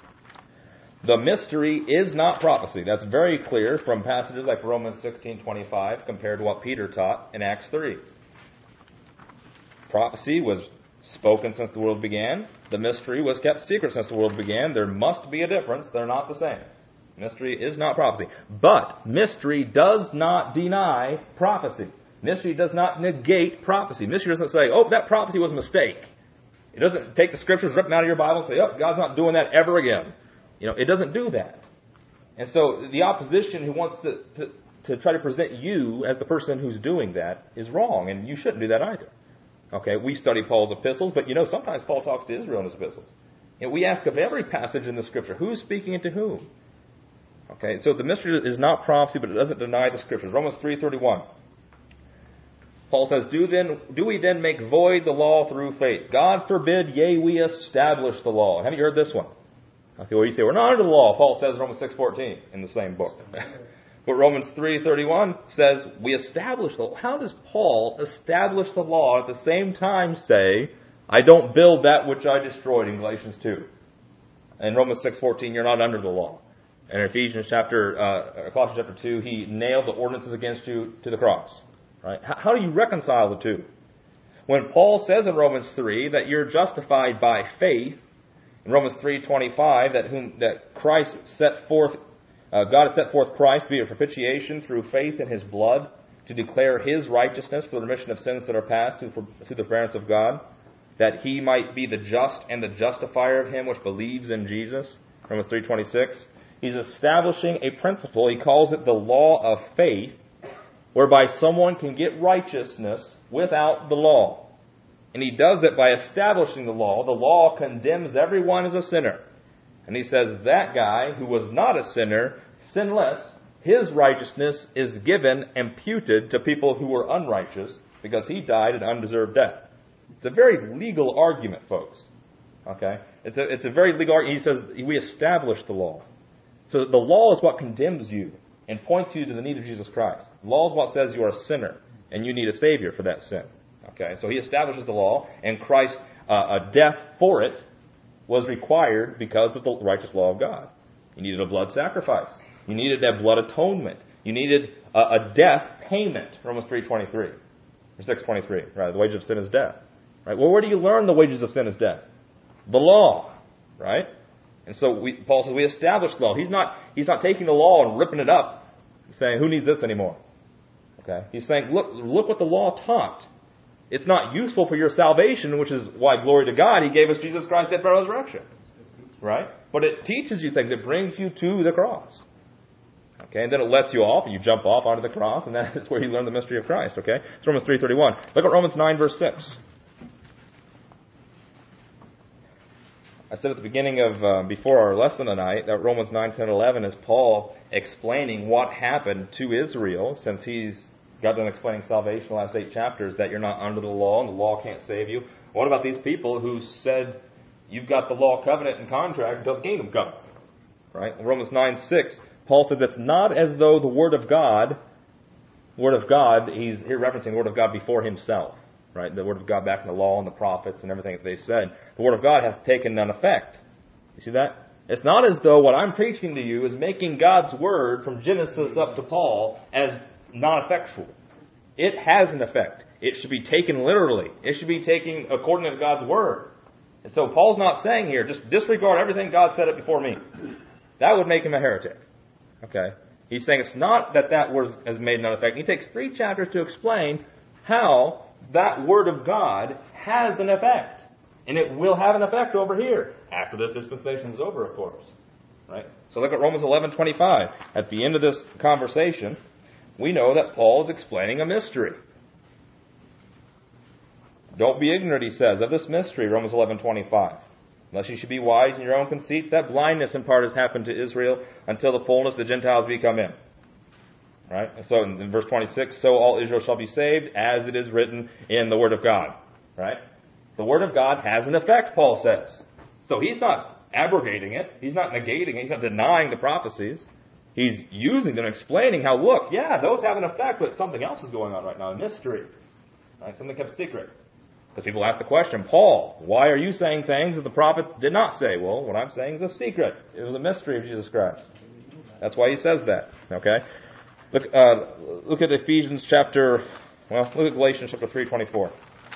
The mystery is not prophecy. That's very clear from passages like Romans sixteen twenty-five compared to what Peter taught in Acts three. Prophecy was spoken since the world began. The mystery was kept secret since the world began. There must be a difference. They're not the same. Mystery is not prophecy. But mystery does not deny prophecy. Mystery does not negate prophecy. Mystery doesn't say, oh, that prophecy was a mistake. It doesn't take the scriptures, rip them out of your Bible, and say, oh, God's not doing that ever again. You know, it doesn't do that. And so the opposition who wants to, to, to try to present you as the person who's doing that is wrong, and you shouldn't do that either. Okay, we study Paul's epistles, but you know, sometimes Paul talks to Israel in his epistles. And we ask of every passage in the scripture, who's speaking it to whom? Okay, so the mystery is not prophecy, but it doesn't deny the scriptures. Romans three thirty-one. Paul says, do then do we then make void the law through faith? God forbid, yea, we establish the law. Haven't you heard this one? Okay, well, you say, we're not under the law. Paul says in Romans six fourteen in the same book. But Romans three thirty-one says, we establish the law. How does Paul establish the law at the same time say, I don't build that which I destroyed in Galatians two? In Romans six fourteen, you're not under the law. And in Ephesians chapter, uh, Colossians chapter two, he nailed the ordinances against you to the cross. Right? How do you reconcile the two? When Paul says in Romans three that you're justified by faith, in Romans three twenty-five that whom that Christ set forth, uh, God had set forth Christ to be a propitiation through faith in His blood to declare His righteousness for the remission of sins that are past through, through the forbearance of God, that He might be the just and the justifier of him which believes in Jesus. Romans three twenty-six. He's establishing a principle. He calls it the law of faith, whereby someone can get righteousness without the law. And he does it by establishing the law. The law condemns everyone as a sinner. And he says that guy who was not a sinner, sinless, his righteousness is given, imputed to people who were unrighteous because he died an undeserved death. It's a very legal argument, folks. Okay? It's a, it's a very legal argument. He says we establish the law. So the law is what condemns you and points you to the need of Jesus Christ. The law is what says you are a sinner and you need a Savior for that sin. Okay, so he establishes the law, and Christ's uh, a death for it was required because of the righteous law of God. You needed a blood sacrifice. You needed that blood atonement. You needed a, a death payment. Romans three twenty-three or six twenty-three. Right, the wages of sin is death. Right. Well, where do you learn the wages of sin is death? The law. Right. And so we, Paul says we establish the law. He's not he's not taking the law and ripping it up, saying who needs this anymore. Okay. He's saying look look what the law taught. It's not useful for your salvation, which is why, glory to God, He gave us Jesus Christ, death, burial, resurrection. Right? But it teaches you things. It brings you to the cross. Okay? And then it lets you off, and you jump off onto the cross, and that's where you learn the mystery of Christ. Okay? It's Romans three thirty-one. Look at Romans nine, verse six. I said at the beginning of, uh, before our lesson tonight, that Romans nine, ten, eleven is Paul explaining what happened to Israel since he's got done explaining salvation in the last eight chapters, that you're not under the law and the law can't save you. What about these people who said you've got the law covenant and contract until the kingdom comes? Right? In Romans nine six, Paul said that's not as though the Word of God, Word of God, he's here referencing the Word of God before himself. Right? The Word of God back in the law and the prophets and everything that they said. The Word of God has taken none effect. You see that? It's not as though what I'm preaching to you is making God's Word from Genesis up to Paul as non-effectual. It has an effect. It should be taken literally. It should be taken according to God's Word. And so Paul's not saying here, just disregard everything God said it before me. That would make him a heretic. Okay? He's saying it's not that that word has made none effect. He takes three chapters to explain how that Word of God has an effect. And it will have an effect over here. After this dispensation is over, of course. Right? So look at Romans eleven twenty-five. At the end of this conversation, we know that Paul is explaining a mystery. Don't be ignorant, he says, of this mystery, Romans eleven twenty-five. Unless you should be wise in your own conceits, that blindness in part has happened to Israel until the fullness of the Gentiles be come in. Right? And so in, in verse twenty-six, so all Israel shall be saved, as it is written in the Word of God. Right? The Word of God has an effect, Paul says. So he's not abrogating it. He's not negating it. He's not denying the prophecies. He's using them, explaining how, look, yeah, those have an effect, but something else is going on right now, a mystery. Right? Something kept secret. Because people ask the question, Paul, why are you saying things that the prophet did not say? Well, what I'm saying is a secret. It was a mystery of Jesus Christ. That's why he says that. Okay? Look, uh, look at Ephesians chapter, well, look at Galatians chapter three twenty-four.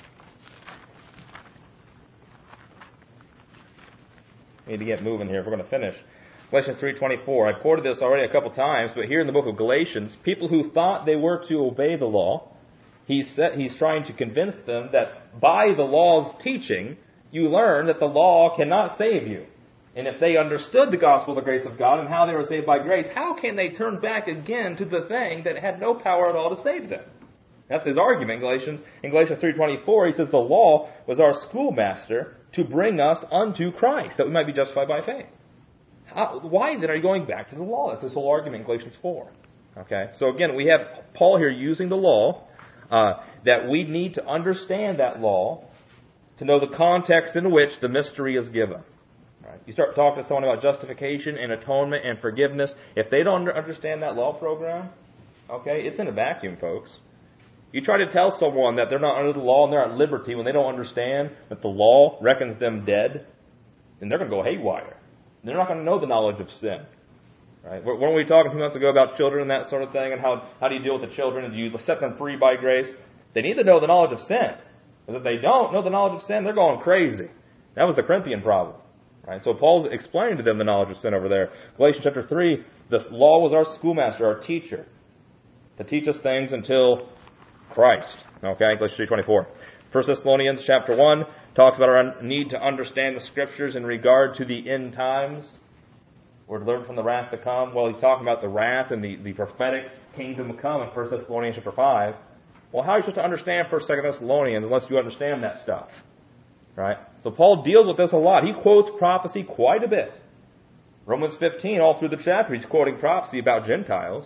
We need to get moving here if we're going to finish. Galatians three twenty-four. I've quoted this already a couple times, but here in the book of Galatians, people who thought they were to obey the law, He's, set, he's trying to convince them that by the law's teaching, you learn that the law cannot save you. And if they understood the gospel of the grace of God and how they were saved by grace, how can they turn back again to the thing that had no power at all to save them? That's his argument in Galatians. In Galatians three twenty-four, he says the law was our schoolmaster to bring us unto Christ, that we might be justified by faith. How, why then are you going back to the law? That's his whole argument in Galatians four. Okay, so again, we have Paul here using the law. Uh, that we need to understand that law to know the context in which the mystery is given. Right? You start talking to someone about justification and atonement and forgiveness. If they don't understand that law program, okay, it's in a vacuum, folks. You try to tell someone that they're not under the law and they're at liberty when they don't understand that the law reckons them dead, then they're going to go haywire. They're not going to know the knowledge of sin. Right? Weren't we talking a few months ago about children and that sort of thing, and how, how do you deal with the children, and do you set them free by grace? They need to know the knowledge of sin. Because if they don't know the knowledge of sin, they're going crazy. That was the Corinthian problem. Right? So Paul's explaining to them the knowledge of sin over there. Galatians chapter three, the law was our schoolmaster, our teacher, to teach us things until Christ. Okay, Galatians three twenty-four. First Thessalonians chapter one talks about our need to understand the Scriptures in regard to the end times. We're to learn from the wrath to come. Well, he's talking about the wrath and the, the prophetic kingdom to come in First Thessalonians chapter five. Well, how are you supposed to understand First Second Thessalonians unless you understand that stuff? Right? So Paul deals with this a lot. He quotes prophecy quite a bit. Romans fifteen, all through the chapter, he's quoting prophecy about Gentiles.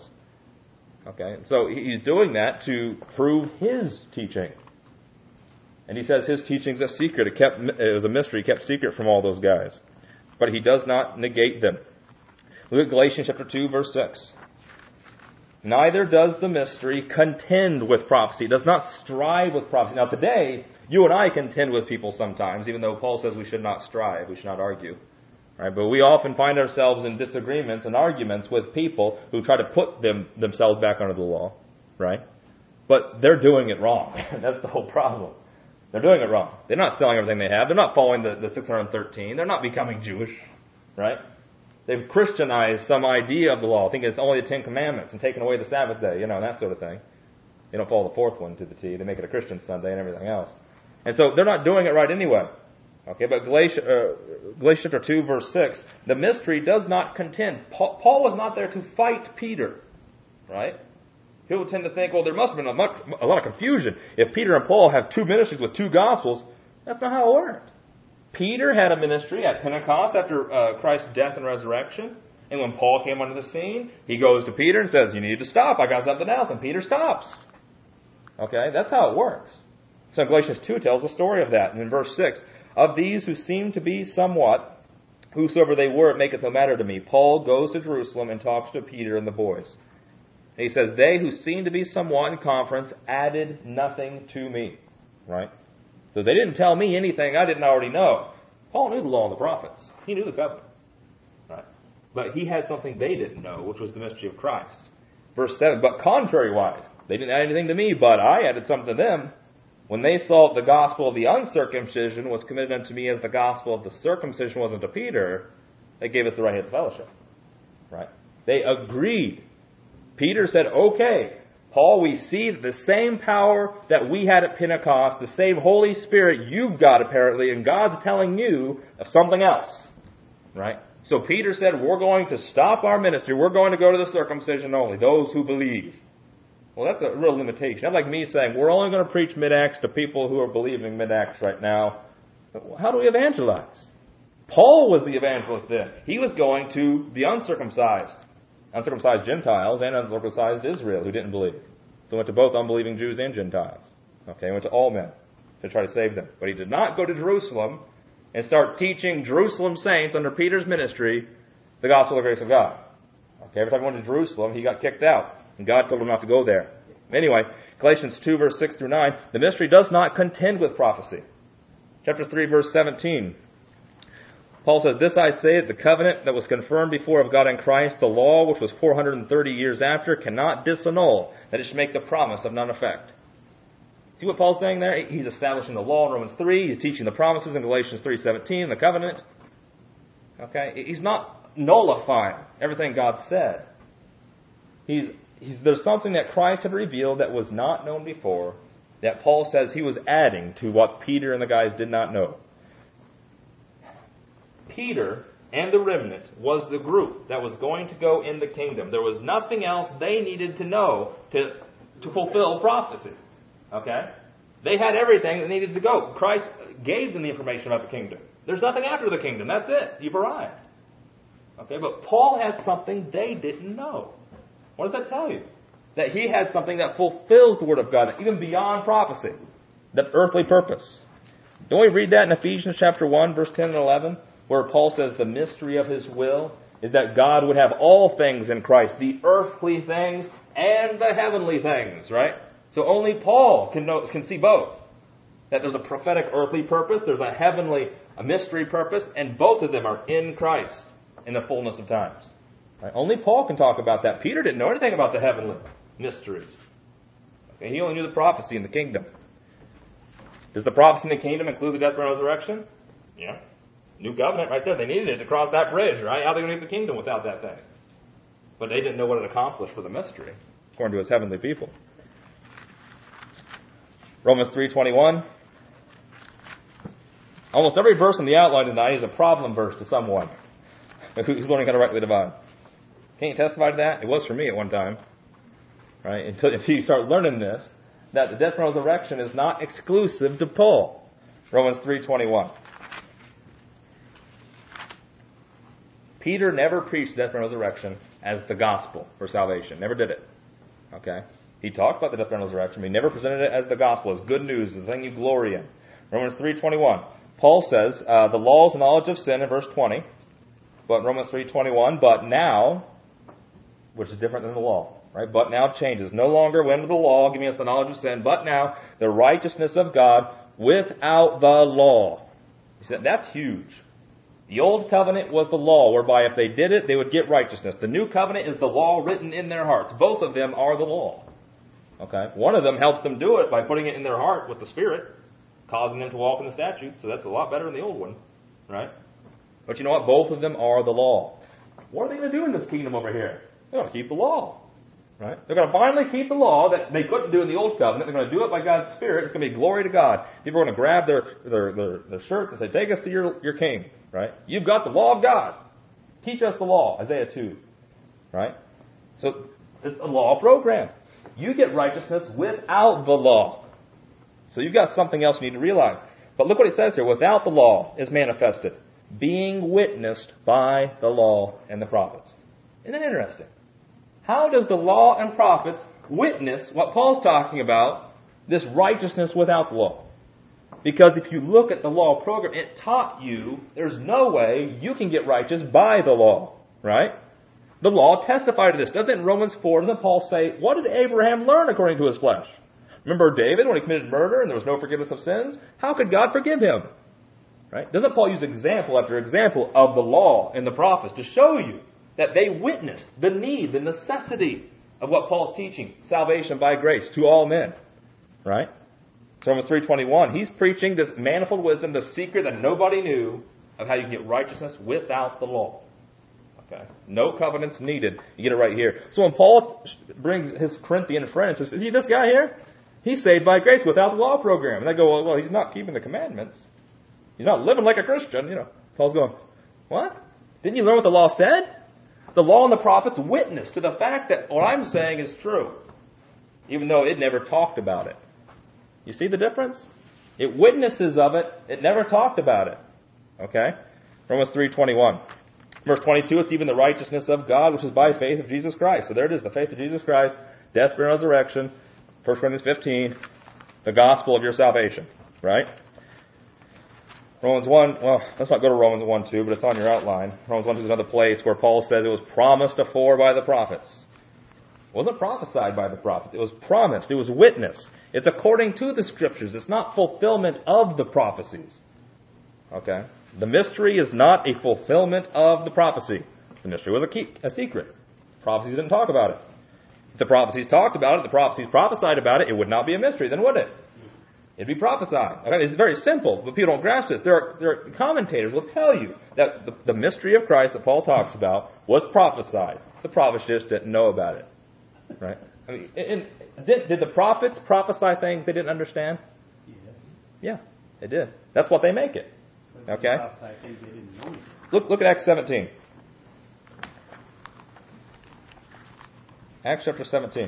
Okay? So he's doing that to prove his teaching. And he says his teaching's a secret. It, kept, it was a mystery. He kept secret from all those guys. But he does not negate them. Look at Galatians chapter two, verse six. Neither does the mystery contend with prophecy. It does not strive with prophecy. Now today, you and I contend with people sometimes, even though Paul says we should not strive, we should not argue. Right? But we often find ourselves in disagreements and arguments with people who try to put them themselves back under the law. Right? But they're doing it wrong. That's the whole problem. They're doing it wrong. They're not selling everything they have. They're not following the, the six hundred thirteen. They're not becoming Jewish. Right? They've Christianized some idea of the law, thinking it's only the Ten Commandments and taking away the Sabbath day, you know, and that sort of thing. They don't follow the fourth one to the T. They make it a Christian Sunday and everything else. And so they're not doing it right anyway. Okay, but Galatians, uh, Galatians chapter two, verse six, the mystery does not contend. Paul, Paul was not there to fight Peter, right? People tend to think, well, there must have been a, much, a lot of confusion. If Peter and Paul have two ministries with two gospels, that's not how it worked. Peter had a ministry at Pentecost after uh, Christ's death and resurrection. And when Paul came onto the scene, he goes to Peter and says, you need to stop. I got something else. And Peter stops. Okay, that's how it works. So Galatians two tells the story of that. And in verse six, of these who seem to be somewhat, whosoever they were, it maketh no matter to me. Paul goes to Jerusalem and talks to Peter and the boys. And he says, they who seem to be somewhat in conference added nothing to me. Right? So they didn't tell me anything I didn't already know. Paul knew the law and the prophets. He knew the covenants. Right? But he had something they didn't know, which was the mystery of Christ. Verse seven, but contrary-wise, they didn't add anything to me, but I added something to them. When they saw the gospel of the uncircumcision was committed unto me as the gospel of the circumcision was unto Peter, they gave us the right hand of fellowship. Right? They agreed. Peter said, okay, Paul, we see the same power that we had at Pentecost, the same Holy Spirit you've got apparently, and God's telling you of something else. Right? So Peter said, we're going to stop our ministry. We're going to go to the circumcision only, those who believe. Well, that's a real limitation. That's like me saying, we're only going to preach mid-Acts to people who are believing mid-Acts right now. How do we evangelize? Paul was the evangelist then. He was going to the uncircumcised, uncircumcised Gentiles and uncircumcised Israel who didn't believe. So he went to both unbelieving Jews and Gentiles. Okay, he went to all men to try to save them. But he did not go to Jerusalem and start teaching Jerusalem saints under Peter's ministry the gospel of the grace of God. Okay, every time he went to Jerusalem, he got kicked out. And God told him not to go there. Anyway, Galatians two, verse six through nine, the ministry does not contend with prophecy. Chapter three, verse seventeen. Paul says, "This I say, that the covenant that was confirmed before of God in Christ, the law which was four hundred thirty years after, cannot disannul, that it should make the promise of none effect." See what Paul's saying there? He's establishing the law in Romans three. He's teaching the promises in Galatians three seventeen, the covenant. Okay? He's not nullifying everything God said. He's, he's, there's something that Christ had revealed that was not known before, that Paul says he was adding to what Peter and the guys did not know. Peter and the remnant was the group that was going to go in the kingdom. There was nothing else they needed to know to, to fulfill prophecy. Okay? They had everything that needed to go. Christ gave them the information about the kingdom. There's nothing after the kingdom. That's it. You've arrived. Okay? But Paul had something they didn't know. What does that tell you? That he had something that fulfills the Word of God, even beyond prophecy. The earthly purpose. Don't we read that in Ephesians chapter one, verse ten and eleven? Where Paul says the mystery of His will is that God would have all things in Christ, the earthly things and the heavenly things, right? So only Paul can know, can see both. That there's a prophetic earthly purpose, there's a heavenly, a mystery purpose, and both of them are in Christ in the fullness of times. Right? Only Paul can talk about that. Peter didn't know anything about the heavenly mysteries. Okay? He only knew the prophecy in the kingdom. Does the prophecy in the kingdom include the death, burial, and resurrection? Yeah. New covenant right there. They needed it to cross that bridge, right? How are they going to get the kingdom without that thing? But they didn't know what it accomplished for the mystery, according to His heavenly people. Romans three twenty-one. Almost every verse in the outline tonight is a problem verse to someone who's learning how to rightly divide. Can you testify to that? It was for me at one time. Right? Until, until you start learning this, that the death and resurrection is not exclusive to Paul. Romans three twenty-one. Peter never preached death and resurrection as the gospel for salvation. Never did it. Okay? He talked about the death and resurrection, but he never presented it as the gospel, as good news, the thing you glory in. Romans three twenty-one. Paul says, uh, the law is the knowledge of sin in verse twenty. But in Romans three twenty-one, but now, which is different than the law, right? But now changes. No longer under the law, giving us the knowledge of sin, but now the righteousness of God without the law. He said, that's huge. The old covenant was the law, whereby if they did it, they would get righteousness. The new covenant is the law written in their hearts. Both of them are the law. Okay? One of them helps them do it by putting it in their heart with the Spirit, causing them to walk in the statutes. So that's a lot better than the old one. Right? But you know what? Both of them are the law. What are they going to do in this kingdom over here? They're going to keep the law. Right? They're going to finally keep the law that they couldn't do in the old covenant. They're going to do it by God's Spirit. It's going to be glory to God. People are going to grab their, their, their, their shirts and say, take us to your, your king. Right? You've got the law of God. Teach us the law. Isaiah two. Right? So it's a law program. You get righteousness without the law. So you've got something else you need to realize. But look what it says here. Without the law is manifested, being witnessed by the law and the prophets. Isn't that interesting? How does the law and prophets witness what Paul's talking about, this righteousness without the law? Because if you look at the law program, it taught you there's no way you can get righteous by the law, right? The law testified to this. Doesn't Romans four, doesn't Paul say, what did Abraham learn according to his flesh? Remember David when he committed murder and there was no forgiveness of sins? How could God forgive him? Right? Doesn't Paul use example after example of the law and the prophets to show you that they witnessed the need, the necessity of what Paul's teaching, salvation by grace to all men? Right? Romans three twenty-one, he's preaching this manifold wisdom, the secret that nobody knew of how you can get righteousness without the law. Okay? No covenants needed. You get it right here. So when Paul brings his Corinthian friends, says, see this guy here? He's saved by grace without the law program. And they go, well, well, he's not keeping the commandments. He's not living like a Christian. You know, Paul's going, what? Didn't you learn what the law said? The law and the prophets witness to the fact that what I'm saying is true. even though it never talked about it. You see the difference? It witnesses of it. It never talked about it. Okay? Romans three twenty-one. Verse twenty-two, it's even the righteousness of God, which is by faith of Jesus Christ. So there it is, the faith of Jesus Christ, death, burial, and resurrection. First Corinthians fifteen, the gospel of your salvation. Right? Romans one, well, let's not go to Romans one two, but it's on your outline. Romans one two is another place where Paul says it was promised afore by the prophets. It wasn't prophesied by the prophet. It was promised. It was witnessed. It's according to the Scriptures. It's not fulfillment of the prophecies. Okay? The mystery is not a fulfillment of the prophecy. The mystery was a, key, a secret. Prophecies didn't talk about it. If the prophecies talked about it, the prophecies prophesied about it, it would not be a mystery, then would it? It'd be prophesied. Okay? It's very simple, but people don't grasp this. There are, there are commentators will tell you that the, the mystery of Christ that Paul talks about was prophesied. The prophets just didn't know about it. Right? I mean, and did, did the prophets prophesy things they didn't understand? Yeah, they did. That's what they make it. Okay? Look, look at Acts seventeen. Acts chapter seventeen.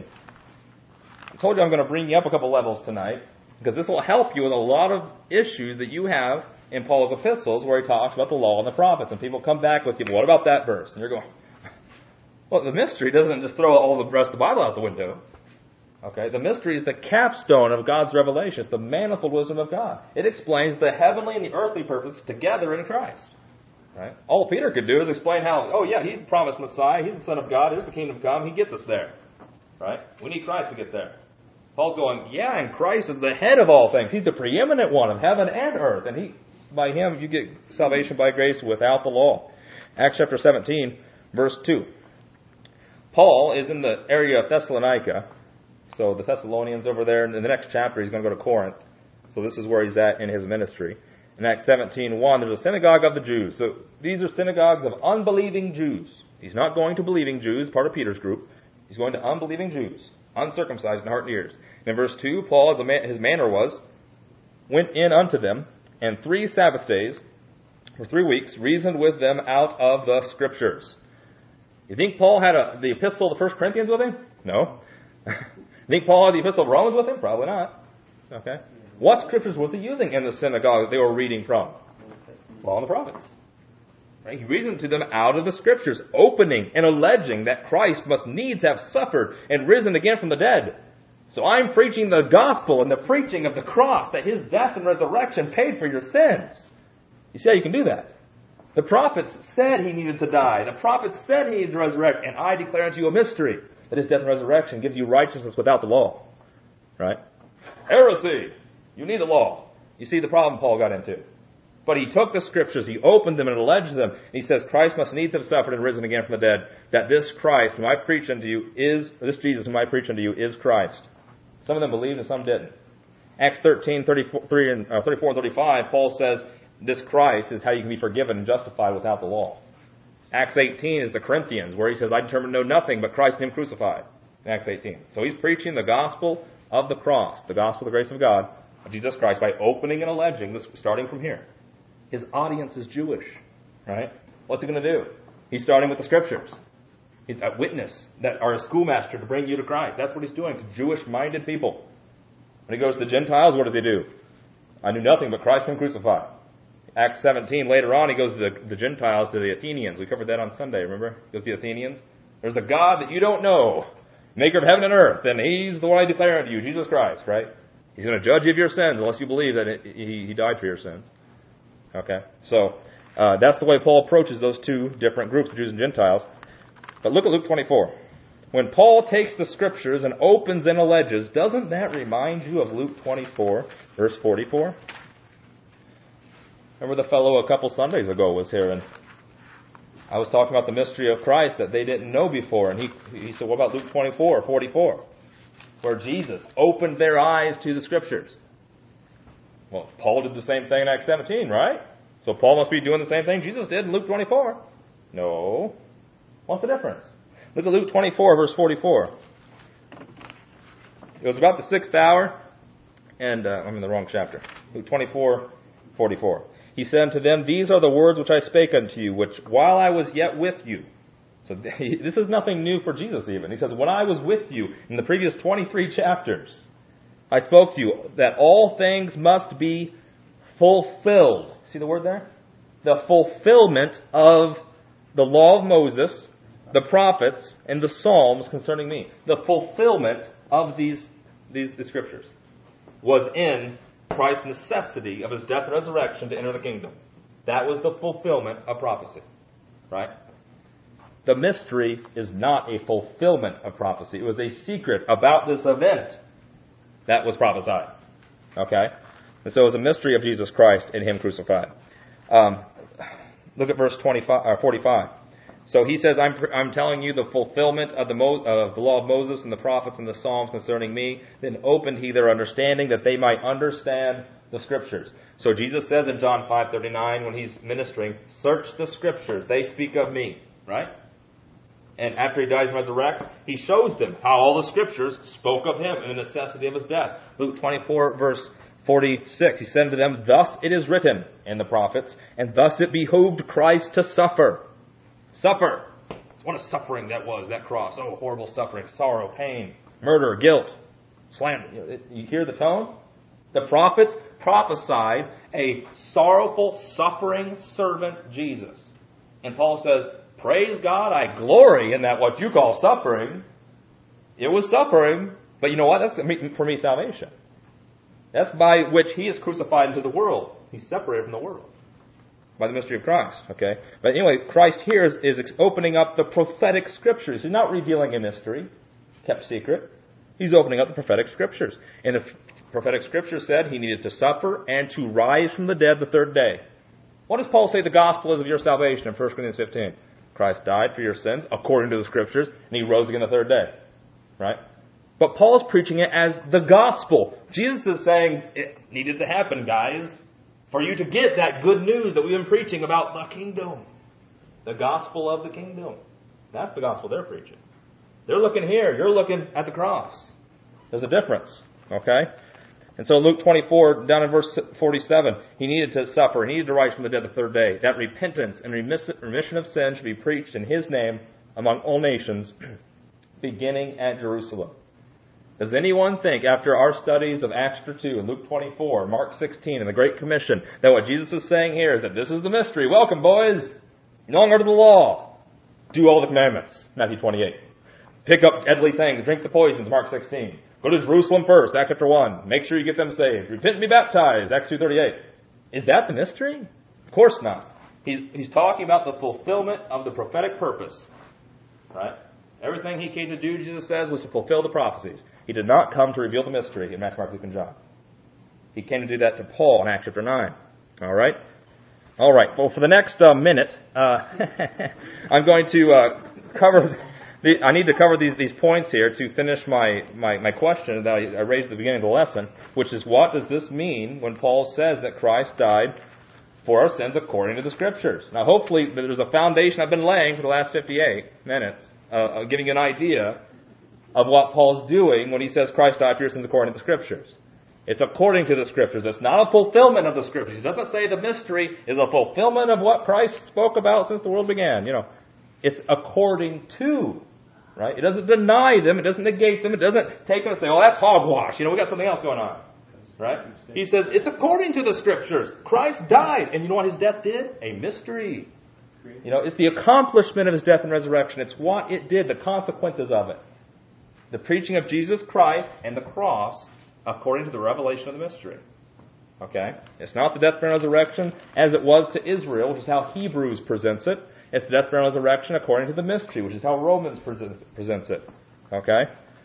I told you I'm going to bring you up a couple levels tonight, because this will help you with a lot of issues that you have in Paul's epistles where he talks about the law and the prophets. And people come back with you, what about that verse? And you're going, well, the mystery doesn't just throw all the rest of the Bible out the window. Okay? The mystery is the capstone of God's revelation. It's the manifold wisdom of God. It explains the heavenly and the earthly purposes together in Christ. Right? All Peter could do is explain how, oh yeah, he's the promised Messiah, he's the Son of God, here's the kingdom come, he gets us there. Right? We need Christ to get there. Paul's going, yeah, and Christ is the head of all things. He's the preeminent one of heaven and earth. And he, by him, you get salvation by grace without the law. Acts chapter seventeen, verse two. Paul is in the area of Thessalonica. So the Thessalonians over there, in the next chapter, he's going to go to Corinth. So this is where he's at in his ministry. In Acts seventeen one, there's a synagogue of the Jews. So these are synagogues of unbelieving Jews. He's not going to believing Jews, part of Peter's group. He's going to unbelieving Jews, uncircumcised in heart and ears. And in verse two, Paul, as a man, his manner was, went in unto them, and three Sabbath days, for three weeks, reasoned with them out of the Scriptures. You think Paul had a, the epistle of the First Corinthians with him? No. You think Paul had the epistle of Romans with him? Probably not. Okay. What Scriptures was he using in the synagogue that they were reading from? Law and the prophets. Right? He reasoned to them out of the Scriptures, opening and alleging that Christ must needs have suffered and risen again from the dead. So I'm preaching the gospel and the preaching of the cross, that his death and resurrection paid for your sins. You see how you can do that? The prophets said he needed to die. The prophets said he needed to resurrect. And I declare unto you a mystery, that his death and resurrection gives you righteousness without the law. Right? Heresy. You need the law. You see the problem Paul got into. But he took the Scriptures, he opened them and alleged them. And he says, Christ must needs have suffered and risen again from the dead. That this Christ, whom I preach unto you, is, this Jesus whom I preach unto you, is Christ. Some of them believed and some didn't. Acts thirteen, thirty-four, and, uh, thirty-four and thirty-five, Paul says, this Christ is how you can be forgiven and justified without the law. Acts eighteen is the Corinthians, where he says, I determined to know nothing but Christ and him crucified. In Acts eighteen. So he's preaching the gospel of the cross, the gospel of the grace of God, of Jesus Christ, by opening and alleging, this, starting from here. His audience is Jewish, right? What's he going to do? He's starting with the Scriptures. He's a witness that are a schoolmaster to bring you to Christ. That's what he's doing to Jewish-minded people. When he goes to the Gentiles, what does he do? I knew nothing but Christ and him crucified. Acts seventeen, later on, he goes to the, the Gentiles, to the Athenians. We covered that on Sunday, remember? He goes to the Athenians. There's a God that you don't know, maker of heaven and earth, and he's the one I declare unto you, Jesus Christ, right? He's going to judge you of your sins unless you believe that it, he, he died for your sins. Okay? So, uh, that's the way Paul approaches those two different groups, the Jews and Gentiles. But look at Luke twenty-four. When Paul takes the Scriptures and opens and alleges, doesn't that remind you of Luke twenty-four, verse forty-four? Remember the fellow a couple Sundays ago was here, and I was talking about the mystery of Christ that they didn't know before, and he he said, what about Luke twenty-four, forty-four? Where Jesus opened their eyes to the Scriptures. Well, Paul did the same thing in Acts seventeen, right? So Paul must be doing the same thing Jesus did in Luke twenty-four. No. What's the difference? Look at Luke twenty-four, verse forty-four. It was about the sixth hour, and uh, I'm in the wrong chapter. Luke twenty-four, forty-four. He said unto them, these are the words which I spake unto you, which while I was yet with you, So this is nothing new for Jesus even. He says, when I was with you in the previous twenty-three chapters, I spoke to you that all things must be fulfilled. See the word there? The fulfillment of the law of Moses, the prophets, and the Psalms concerning me. The fulfillment of these, these, these scriptures was in Christ's necessity of his death and resurrection to enter the kingdom. That was the fulfillment of prophecy. Right? The mystery is not a fulfillment of prophecy. It was a secret about this event that was prophesied. Okay? And so it was a mystery of Jesus Christ and him crucified. Um, look at verse twenty-five or forty-five. So he says, I'm, I'm telling you the fulfillment of the, Mo, of the law of Moses and the prophets and the Psalms concerning me. Then opened he their understanding that they might understand the Scriptures. So Jesus says in John five thirty-nine when he's ministering, search the Scriptures. They speak of me. Right? And after he dies and resurrects, he shows them how all the Scriptures spoke of him and the necessity of his death. Luke twenty-four verse forty-six, he said to them, thus it is written in the prophets, and thus it behooved Christ to suffer. Suffer. What a suffering that was, that cross. Oh, horrible suffering, sorrow, pain, murder, guilt, slander. You hear the tone? The prophets prophesied a sorrowful, suffering servant Jesus. And Paul says, praise God, I glory in that what you call suffering. It was suffering, but you know what? That's for me salvation. That's by which he is crucified into the world. He's separated from the world by the mystery of Christ. Okay, but anyway, Christ here is, is opening up the prophetic scriptures. He's not revealing a mystery kept secret. He's opening up the prophetic scriptures. And the prophetic scripture said he needed to suffer and to rise from the dead the third day. What does Paul say the gospel is of your salvation in First Corinthians fifteen? Christ died for your sins according to the scriptures, and he rose again the third day. Right? But Paul's preaching it as the gospel. Jesus is saying it needed to happen, guys, for you to get that good news that we've been preaching about the kingdom. The gospel of the kingdom. That's the gospel they're preaching. They're looking here. You're looking at the cross. There's a difference. Okay? And so Luke twenty-four, down in verse forty-seven, he needed to suffer. He needed to rise from the dead the third day. That repentance and remission of sin should be preached in his name among all nations, beginning at Jerusalem. Does anyone think, after our studies of Acts two and Luke twenty-four, Mark sixteen, and the Great Commission, that what Jesus is saying here is that this is the mystery? Welcome, boys. No longer under the law. Do all the commandments. Matthew twenty-eight. Pick up deadly things. Drink the poisons. Mark sixteen. Go to Jerusalem first. Acts chapter one. Make sure you get them saved. Repent and be baptized. Acts two thirty-eight. Is that the mystery? Of course not. He's, he's talking about the fulfillment of the prophetic purpose. Right? Everything he came to do, Jesus says, was to fulfill the prophecies. He did not come to reveal the mystery in Matthew, Mark, Luke, and John. He came to do that to Paul in Acts chapter nine. All right? All right. Well, for the next uh, minute, uh, I'm going to uh, cover... The, I need to cover these, these points here to finish my, my, my question that I, I raised at the beginning of the lesson, which is, what does this mean when Paul says that Christ died for our sins according to the Scriptures? Now, hopefully, there's a foundation I've been laying for the last fifty-eight minutes, uh, of giving you an idea of what Paul's doing when he says Christ died for your sins according to the Scriptures. It's according to the Scriptures. It's not a fulfillment of the Scriptures. He doesn't say the mystery is a fulfillment of what Christ spoke about since the world began. You know, it's according to, right? It doesn't deny them. It doesn't negate them. It doesn't take them and say, oh, that's hogwash. You know, we got something else going on. Right? He says, it's according to the Scriptures. Christ died. And you know what his death did? A mystery. You know, it's the accomplishment of his death and resurrection. It's what it did, the consequences of it. The preaching of Jesus Christ and the cross according to the revelation of the mystery. Okay? It's not the death, burial, and resurrection as it was to Israel, which is how Hebrews presents it. It's the death, burial, and resurrection according to the mystery, which is how Romans presents it. Okay?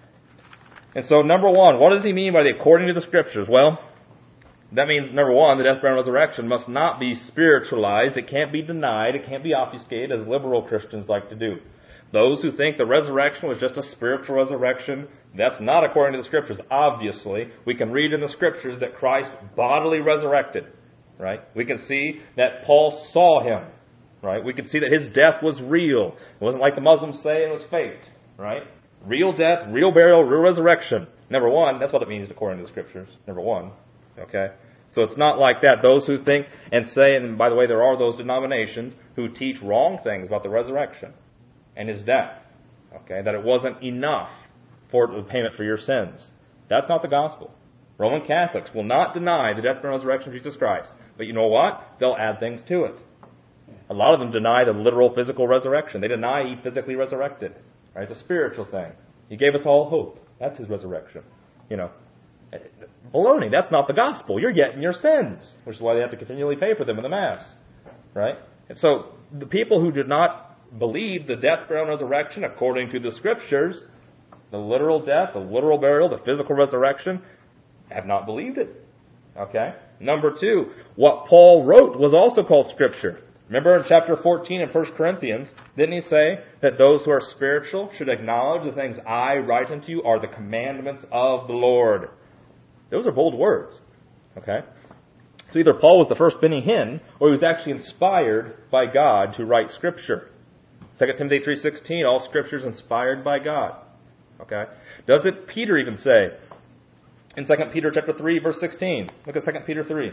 And so, number one, what does he mean by the according to the Scriptures? Well, that means, number one, the death, burial, and resurrection must not be spiritualized. It can't be denied. It can't be obfuscated, as liberal Christians like to do. Those who think the resurrection was just a spiritual resurrection, that's not according to the Scriptures. Obviously, we can read in the Scriptures that Christ bodily resurrected. Right? We can see that Paul saw him. Right? We can see that his death was real. It wasn't like the Muslims say it was faked. Right? Real death, real burial, real resurrection. Number one, that's what it means according to the Scriptures. Number one. Okay? So it's not like that. Those who think and say, and by the way, there are those denominations who teach wrong things about the resurrection. and his death. Okay, that it wasn't enough for the payment for your sins. That's not the gospel. Roman Catholics will not deny the death, burial, and resurrection of Jesus Christ. But you know what? They'll add things to it. A lot of them deny the literal physical resurrection. They deny he physically resurrected. Right? It's a spiritual thing. He gave us all hope. That's his resurrection. You know, baloney. That's not the gospel. You're getting your sins, which is why they have to continually pay for them in the Mass. Right? And so the people who did not believe the death, burial, and resurrection according to the Scriptures, the literal death, the literal burial, the physical resurrection, have not believed it. Okay? Number two, what Paul wrote was also called Scripture. Remember in chapter fourteen in First Corinthians, didn't he say that those who are spiritual should acknowledge the things I write unto you are the commandments of the Lord? Those are bold words. Okay? So either Paul was the first Benny Hinn, or he was actually inspired by God to write Scripture. Second Timothy three sixteen, all Scripture is inspired by God. Okay? Does it Peter even say in Second Peter chapter three, verse sixteen? Look at Second Peter three.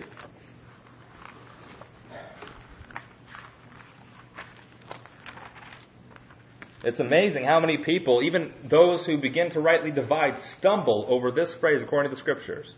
It's amazing how many people, even those who begin to rightly divide, stumble over this phrase according to the Scriptures.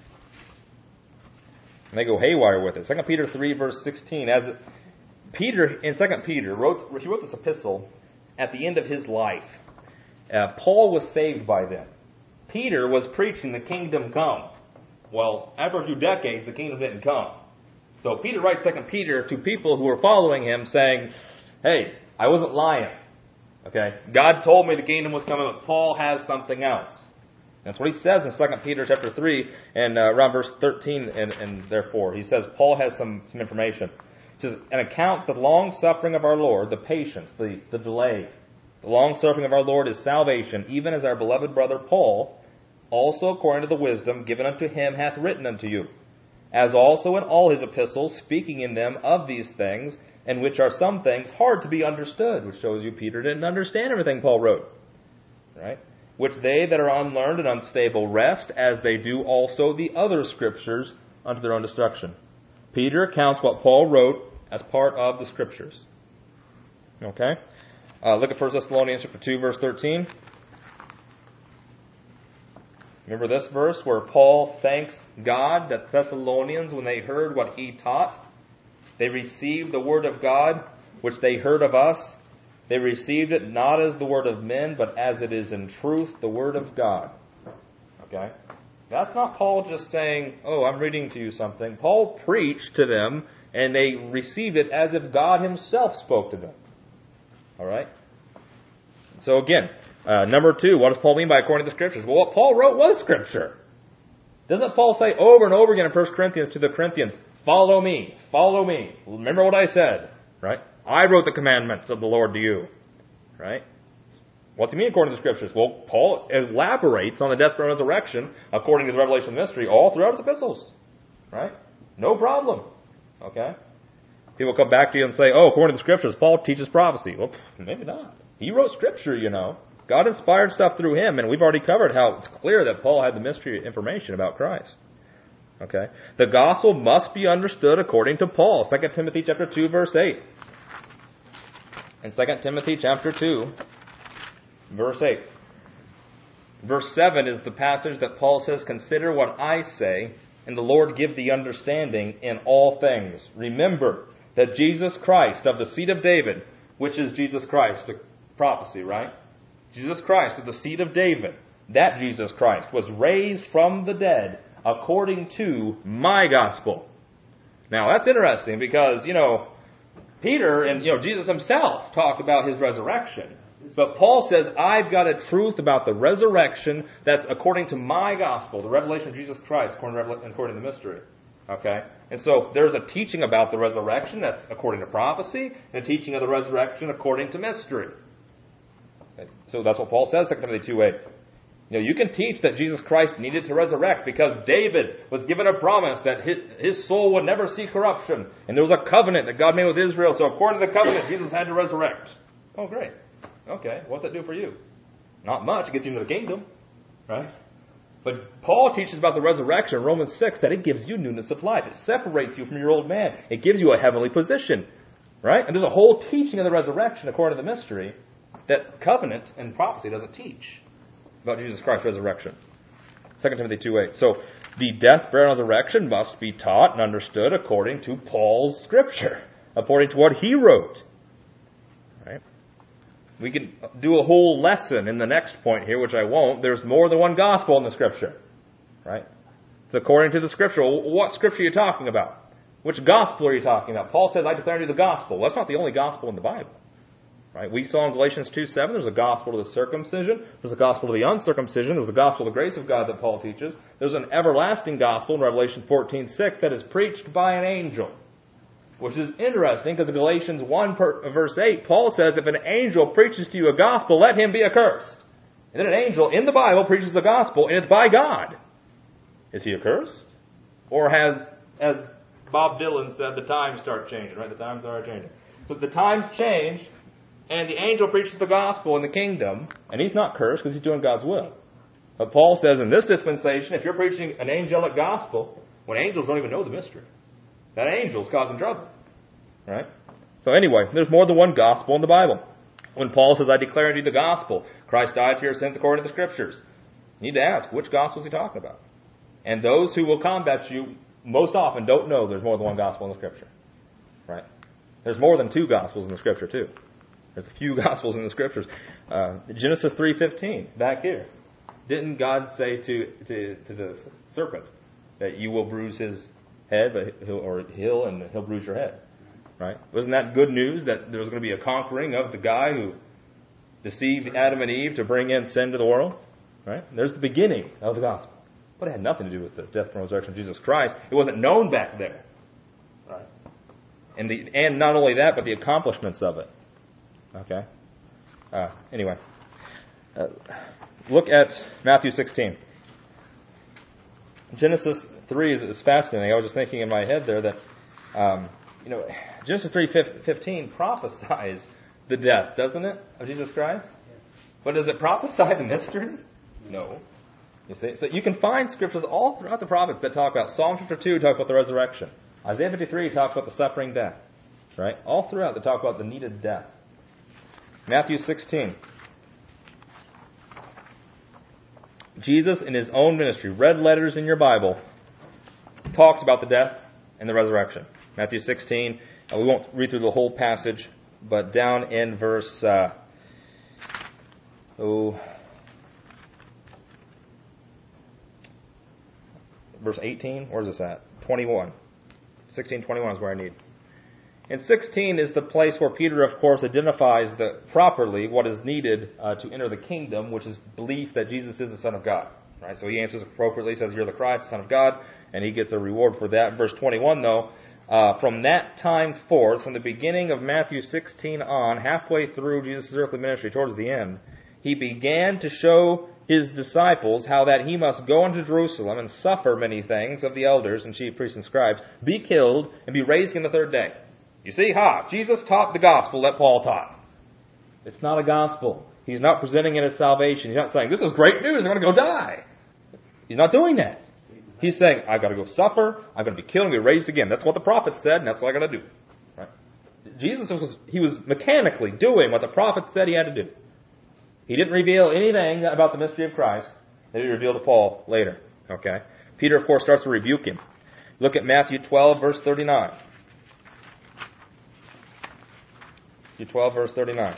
And they go haywire with it. Second Peter three, verse sixteen. As Peter, in Second Peter, wrote, he wrote this epistle at the end of his life. Uh, Paul was saved by then. Peter was preaching the kingdom come. Well, after a few decades, the kingdom didn't come. So Peter writes Second Peter to people who were following him saying, hey, I wasn't lying. Okay, God told me the kingdom was coming, but Paul has something else. That's what he says in Second Peter chapter three and uh, around verse thirteen and, and therefore. He says Paul has some, some information. He says, an account the long suffering of our Lord, the patience, the, the delay. The long suffering of our Lord is salvation, even as our beloved brother Paul, also according to the wisdom given unto him, hath written unto you. As also in all his epistles, speaking in them of these things, and which are some things hard to be understood, which shows you Peter didn't understand everything Paul wrote. Right? Which they that are unlearned and unstable wrest, as they do also the other Scriptures, unto their own destruction. Peter accounts what Paul wrote as part of the Scriptures. Okay? Uh, look at First Thessalonians chapter two, verse thirteen. Remember this verse where Paul thanks God that Thessalonians, when they heard what he taught, they received the word of God, which they heard of us. They received it not as the word of men, but as it is in truth the word of God. Okay? That's not Paul just saying, oh, I'm reading to you something. Paul preached to them, and they received it as if God himself spoke to them. All right? So again, uh, number two, what does Paul mean by according to the Scriptures? Well, what Paul wrote was Scripture. Doesn't Paul say over and over again in First Corinthians to the Corinthians, follow me, follow me. Remember what I said, right? I wrote the commandments of the Lord to you, right? What's he mean according to the Scriptures? Well, Paul elaborates on the death, burial, and resurrection according to the revelation mystery all throughout his epistles, right? No problem, okay? People come back to you and say, oh, according to the Scriptures, Paul teaches prophecy. Well, maybe not. He wrote Scripture, you know. God inspired stuff through him, and we've already covered how it's clear that Paul had the mystery information about Christ. Okay? The gospel must be understood according to Paul. Second Timothy chapter two, verse eight. In Second Timothy chapter two, verse eight. Verse seven is the passage that Paul says, consider what I say, and the Lord give thee understanding in all things. Remember that Jesus Christ of the seed of David, which is Jesus Christ, the prophecy, right? Jesus Christ of the seed of David, that Jesus Christ was raised from the dead according to my gospel. Now that's interesting because, you know, Peter and, you know, Jesus himself talked about his resurrection. But Paul says, I've got a truth about the resurrection that's according to my gospel, the revelation of Jesus Christ, according to, according to the mystery. Okay? And so there's a teaching about the resurrection that's according to prophecy, and a teaching of the resurrection according to mystery. So that's what Paul says, Second Timothy two eight. You know, you can teach that Jesus Christ needed to resurrect because David was given a promise that his, his soul would never see corruption. And there was a covenant that God made with Israel. So according to the covenant, Jesus had to resurrect. Oh, great. Okay, what's that do for you? Not much. It gets you into the kingdom, right? But Paul teaches about the resurrection in Romans six that it gives you newness of life. It separates you from your old man. It gives you a heavenly position, right? And there's a whole teaching of the resurrection according to the mystery that covenant and prophecy doesn't teach about Jesus Christ's resurrection. Second Timothy two eight. So the death, burial, and resurrection must be taught and understood according to Paul's Scripture, according to what he wrote. Right? We could do a whole lesson in the next point here, which I won't. There's more than one gospel in the Scripture. Right? It's according to the Scripture. What Scripture are you talking about? Which gospel are you talking about? Paul says, I declare to you the gospel. Well, that's not the only gospel in the Bible. Right? We saw in Galatians two seven, there's a gospel to the circumcision, there's a gospel to the uncircumcision, there's the gospel of the grace of God that Paul teaches. There's an everlasting gospel in Revelation fourteen six that is preached by an angel. Which is interesting because in Galatians one verse eight, Paul says, if an angel preaches to you a gospel, let him be accursed. And then an angel in the Bible preaches the gospel, and it's by God. Is he accursed? Or has, as Bob Dylan said, the times start changing, right? The times are changing. So the times change, and the angel preaches the gospel in the kingdom, and he's not cursed because he's doing God's will. But Paul says in this dispensation, if you're preaching an angelic gospel, when angels don't even know the mystery, that angel's causing trouble. Right? So anyway, there's more than one gospel in the Bible. When Paul says, I declare unto you the gospel, Christ died for your sins according to the Scriptures, you need to ask, which gospel is he talking about? And those who will combat you most often don't know there's more than one gospel in the Scripture. Right? There's more than two gospels in the Scripture, too. There's a few gospels in the Scriptures. Uh, Genesis three fifteen, back here. Didn't God say to, to, to the serpent that you will bruise his head, but he'll, or he'll, and he'll bruise your head? Right? Wasn't that good news that there was going to be a conquering of the guy who deceived Adam and Eve to bring in sin to the world? Right? There's the beginning of the gospel. But it had nothing to do with the death and resurrection of Jesus Christ. It wasn't known back there. Right? And the and not only that, but the accomplishments of it. Okay? Uh, anyway. Uh, look at Matthew sixteen. Genesis three is, is fascinating. I was just thinking in my head there that, um, you know, Genesis three fifteen prophesies the death, doesn't it, of Jesus Christ? But does it prophesy the mystery? No. You see? So you can find scriptures all throughout the prophets that talk about, Psalm chapter two talks about the resurrection. Isaiah fifty-three talks about the suffering death. Right? All throughout they talk about the needed death. Matthew sixteen. Jesus in his own ministry, red letters in your Bible, talks about the death and the resurrection. Matthew sixteen, uh, we won't read through the whole passage, but down in verse, uh, oh, verse eighteen, where's this at? twenty-one. sixteen twenty-one is where I need. And sixteen is the place where Peter, of course, identifies the, properly what is needed uh, to enter the kingdom, which is belief that Jesus is the Son of God. Right? So he answers appropriately, says, you're the Christ, the Son of God, and he gets a reward for that. Verse twenty-one, though, uh, from that time forth, from the beginning of Matthew sixteen on, halfway through Jesus' earthly ministry, towards the end, he began to show his disciples how that he must go into Jerusalem and suffer many things of the elders and chief priests and scribes, be killed, and be raised again the third day. You see, ha, Jesus taught the gospel that Paul taught. It's not a gospel. He's not presenting it as salvation. He's not saying, this is great news, I'm going to go die. He's not doing that. He's saying, I've got to go suffer, I'm going to be killed and be raised again. That's what the prophet said, and that's what I got to do. Right? Jesus was, he was mechanically doing what the prophet said he had to do. He didn't reveal anything about the mystery of Christ that he revealed to Paul later. Okay? Peter, of course, starts to rebuke him. Look at Matthew twelve, verse thirty-nine. Matthew twelve, verse thirty-nine.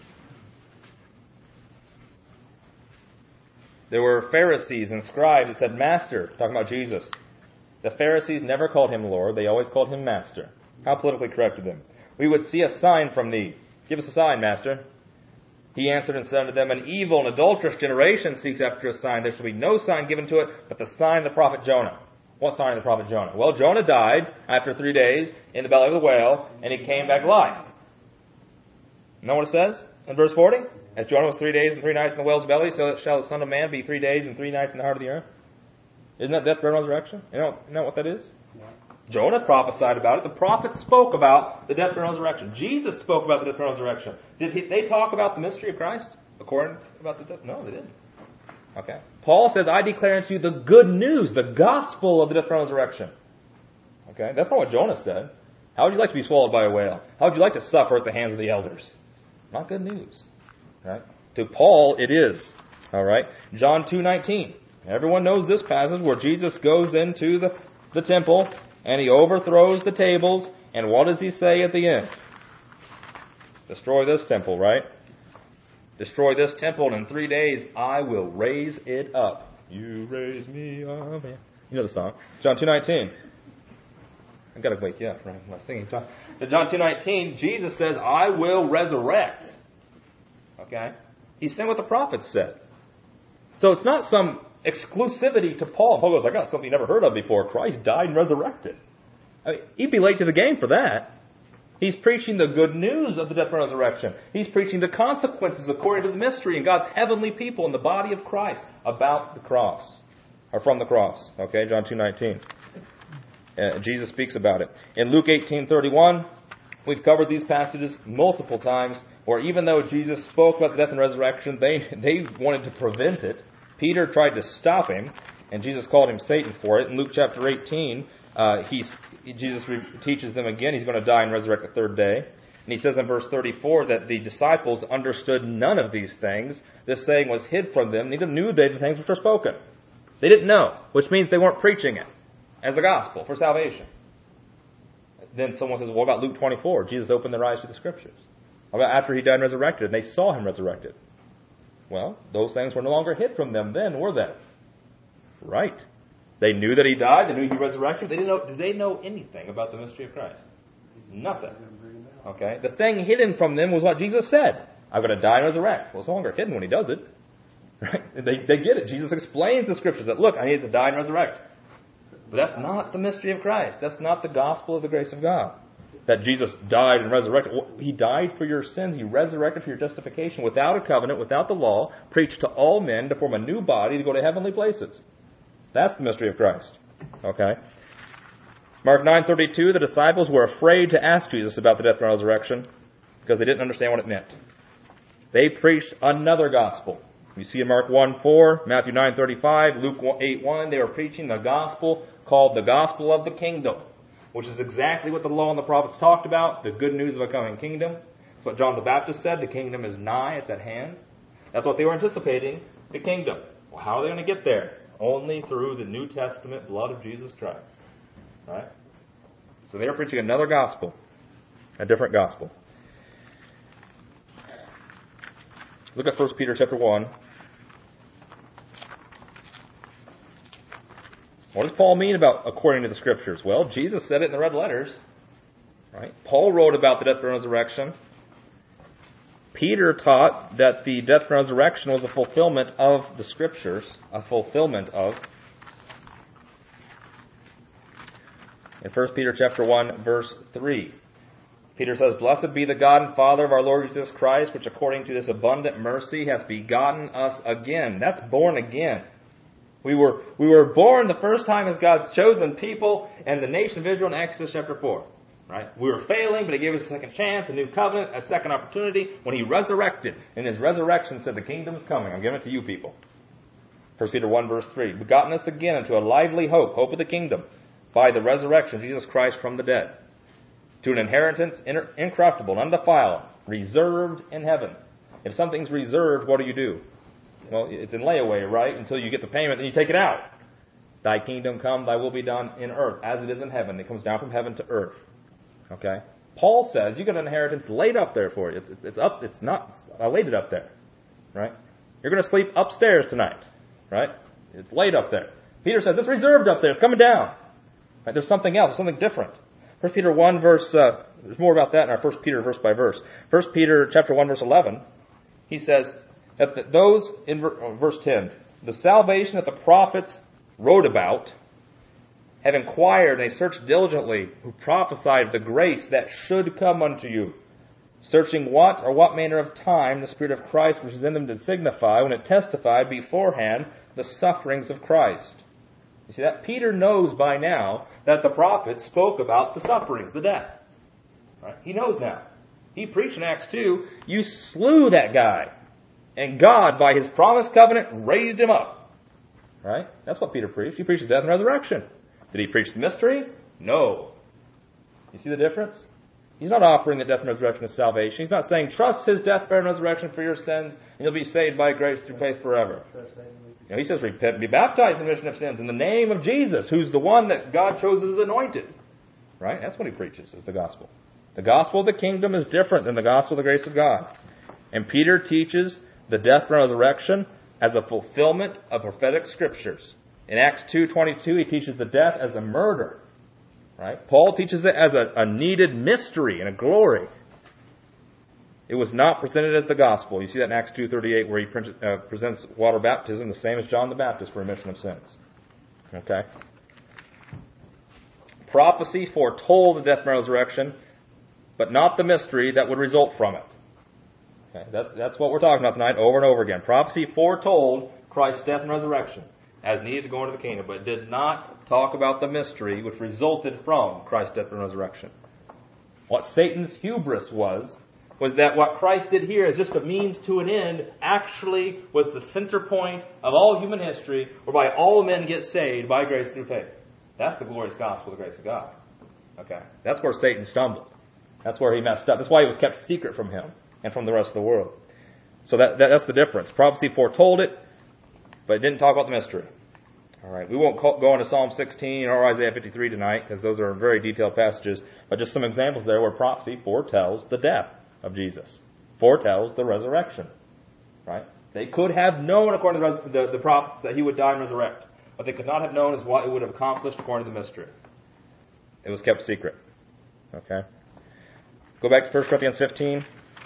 There were Pharisees and scribes that said, Master, talking about Jesus. The Pharisees never called him Lord. They always called him Master. How politically correct of them. We would see a sign from thee. Give us a sign, Master. He answered and said unto them, An evil and adulterous generation seeks after a sign. There shall be no sign given to it but the sign of the prophet Jonah. What sign of the prophet Jonah? Well, Jonah died after three days in the belly of the whale, and he came back alive. You know what it says in verse forty? As Jonah was three days and three nights in the whale's belly, so shall the Son of Man be three days and three nights in the heart of the earth. Isn't that death, burial, and resurrection? You know, you know what that is? Yeah. Jonah prophesied about it. The prophets spoke about the death, burial, and resurrection. Jesus spoke about the death, burial, and resurrection. Did he, they talk about the mystery of Christ? According about the death? No, they didn't. Okay. Paul says, I declare unto you the good news, the gospel of the death, burial, and resurrection. Okay. That's not what Jonah said. How would you like to be swallowed by a whale? How would you like to suffer at the hands of the elders? Not good news. Right? To Paul, it is. All right? John two nineteen. Everyone knows this passage where Jesus goes into the, the temple and he overthrows the tables. And what does he say at the end? Destroy this temple, right? Destroy this temple, and in three days I will raise it up. You raise me up. You know the song. John two nineteen. I've got to wake you up, right? I'm not singing. John, John two nineteen, Jesus says, I will resurrect. Okay? He's saying what the prophets said. So it's not some exclusivity to Paul. Paul goes, I got something you never heard of before. Christ died and resurrected. I mean, he'd be late to the game for that. He's preaching the good news of the death and resurrection. He's preaching the consequences according to the mystery and God's heavenly people in the body of Christ about the cross. Or from the cross. Okay, John two nineteen. Uh, Jesus speaks about it. In Luke eighteen thirty-one, we've covered these passages multiple times, where even though Jesus spoke about the death and resurrection, they, they wanted to prevent it. Peter tried to stop him, and Jesus called him Satan for it. In Luke chapter eighteen, uh, he's, Jesus re- teaches them again he's going to die and resurrect the third day. And he says in verse thirty-four that the disciples understood none of these things. This saying was hid from them. Neither knew they the things which are spoken. They didn't know, which means they weren't preaching it as the gospel for salvation. Then someone says, what about Luke twenty-four? Jesus opened their eyes to the Scriptures. How about after he died and resurrected, and they saw him resurrected? Well, those things were no longer hid from them then, were they? Right. They knew that he died. They knew he resurrected. They didn't know. Did they know anything about the mystery of Christ? Nothing. Okay. The thing hidden from them was what Jesus said. I'm going to die and resurrect. Well, it's no longer hidden when he does it. Right? They, they get it. Jesus explains the Scriptures that, look, I need to die and resurrect. But that's not the mystery of Christ. That's not the gospel of the grace of God. That Jesus died and resurrected. He died for your sins. He resurrected for your justification without a covenant, without the law, preached to all men to form a new body to go to heavenly places. That's the mystery of Christ. Okay? Mark nine thirty-two, the disciples were afraid to ask Jesus about the death and resurrection because they didn't understand what it meant. They preached another gospel. You see in Mark one four, Matthew nine thirty-five, Luke eight one, they were preaching the gospel called the gospel of the kingdom, which is exactly what the law and the prophets talked about, the good news of a coming kingdom. That's what John the Baptist said, the kingdom is nigh, it's at hand. That's what they were anticipating, the kingdom. Well, how are they going to get there? Only through the New Testament blood of Jesus Christ. Right? So they were preaching another gospel, a different gospel. Look at First Peter chapter one. What does Paul mean about according to the Scriptures? Well, Jesus said it in the red letters. Right? Paul wrote about the death and resurrection. Peter taught that the death and resurrection was a fulfillment of the Scriptures, a fulfillment of. In First Peter chapter one, verse three, Peter says, Blessed be the God and Father of our Lord Jesus Christ, which according to this abundant mercy hath begotten us again. That's born again. We were, we were born the first time as God's chosen people and the nation of Israel in Exodus chapter four. Right? We were failing, but He gave us a second chance, a new covenant, a second opportunity when He resurrected. In His resurrection said, the kingdom is coming. I'm giving it to you people. First Peter one verse three. Begotten us again into a lively hope, hope of the kingdom, by the resurrection of Jesus Christ from the dead, to an inheritance incorruptible and undefiled, reserved in heaven. If something's reserved, what do you do? Well, it's in layaway, right? Until you get the payment, then you take it out. Thy kingdom come, thy will be done in earth, as it is in heaven. It comes down from heaven to earth. Okay? Paul says you got an inheritance laid up there for you. It's, it's, it's up. It's not. I laid it up there, right? You're going to sleep upstairs tonight, right? It's laid up there. Peter says it's reserved up there. It's coming down. Right? There's something else, something different. First Peter one verse. Uh, there's more about that in our First Peter verse by verse. First Peter chapter one verse eleven. He says that the, those in verse ten, the salvation that the prophets wrote about, have inquired and they searched diligently, who prophesied the grace that should come unto you, searching what or what manner of time the Spirit of Christ which is in them did signify when it testified beforehand the sufferings of Christ. You see that? Peter knows by now that the prophets spoke about the sufferings, the death. Right? He knows now. He preached in Acts two, you slew that guy, and God, by His promised covenant, raised him up. Right? That's what Peter preached. He preached the death and resurrection. Did he preach the mystery? No. You see the difference? He's not offering the death and resurrection as salvation. He's not saying, trust His death, burial, and resurrection for your sins, and you'll be saved by grace through faith forever. You know, he says, repent and be baptized in the remission of sins in the name of Jesus, who's the one that God chose as anointed. Right? That's what he preaches, is the gospel. The gospel of the kingdom is different than the gospel of the grace of God. And Peter teaches the death and resurrection as a fulfillment of prophetic scriptures. In Acts two twenty-two, he teaches the death as a murder. Right? Paul teaches it as a, a needed mystery and a glory. It was not presented as the gospel. You see that in Acts two thirty-eight, where he pre- uh, presents water baptism the same as John the Baptist for remission of sins. Okay? Prophecy foretold the death and resurrection, but not the mystery that would result from it. Okay? That, that's what we're talking about tonight over and over again. Prophecy foretold Christ's death and resurrection as needed to go into the kingdom, but did not talk about the mystery which resulted from Christ's death and resurrection. What Satan's hubris was, was that what Christ did here as just a means to an end actually was the center point of all human history, whereby all men get saved by grace through faith. That's the glorious gospel of the grace of God. Okay? That's where Satan stumbled. That's where he messed up. That's why it was kept secret from him and from the rest of the world. So that, that that's the difference. Prophecy foretold it, but it didn't talk about the mystery. All right, we won't go into Psalm sixteen or Isaiah fifty-three tonight, because those are very detailed passages, but just some examples there where prophecy foretells the death of Jesus, foretells the resurrection. Right? They could have known, according to the, the, the prophets, that he would die and resurrect. What they could not have known is what it would have accomplished according to the mystery. It was kept secret. Okay? Go back to First Corinthians fifteen.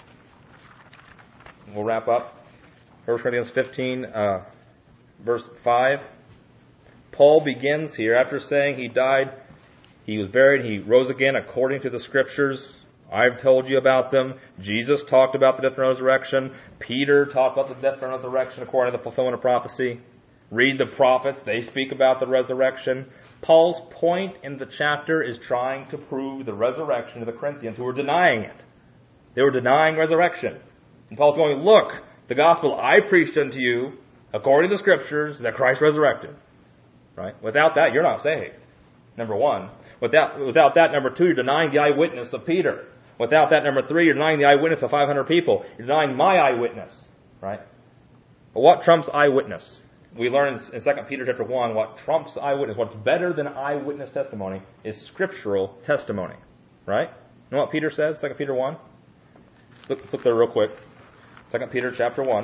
We'll wrap up. First Corinthians fifteen, uh, verse five. Paul begins here, after saying he died, he was buried, he rose again according to the Scriptures. I've told you about them. Jesus talked about the death and resurrection. Peter talked about the death and resurrection according to the fulfillment of prophecy. Read the prophets. They speak about the resurrection. Paul's point in the chapter is trying to prove the resurrection to the Corinthians who were denying it. They were denying resurrection. And Paul's going, look, the gospel I preached unto you, according to the Scriptures, that Christ resurrected. Right? Without that, you're not saved. Number one. Without, without that, number two, you're denying the eyewitness of Peter. Without that, number three, you're denying the eyewitness of five hundred people. You're denying my eyewitness. Right? But what trumps eyewitness? We learn in Second Peter chapter one, what trumps eyewitness, what's better than eyewitness testimony is scriptural testimony. Right? You know what Peter says, Second Peter one? Look, let's look there real quick. Second Peter chapter one.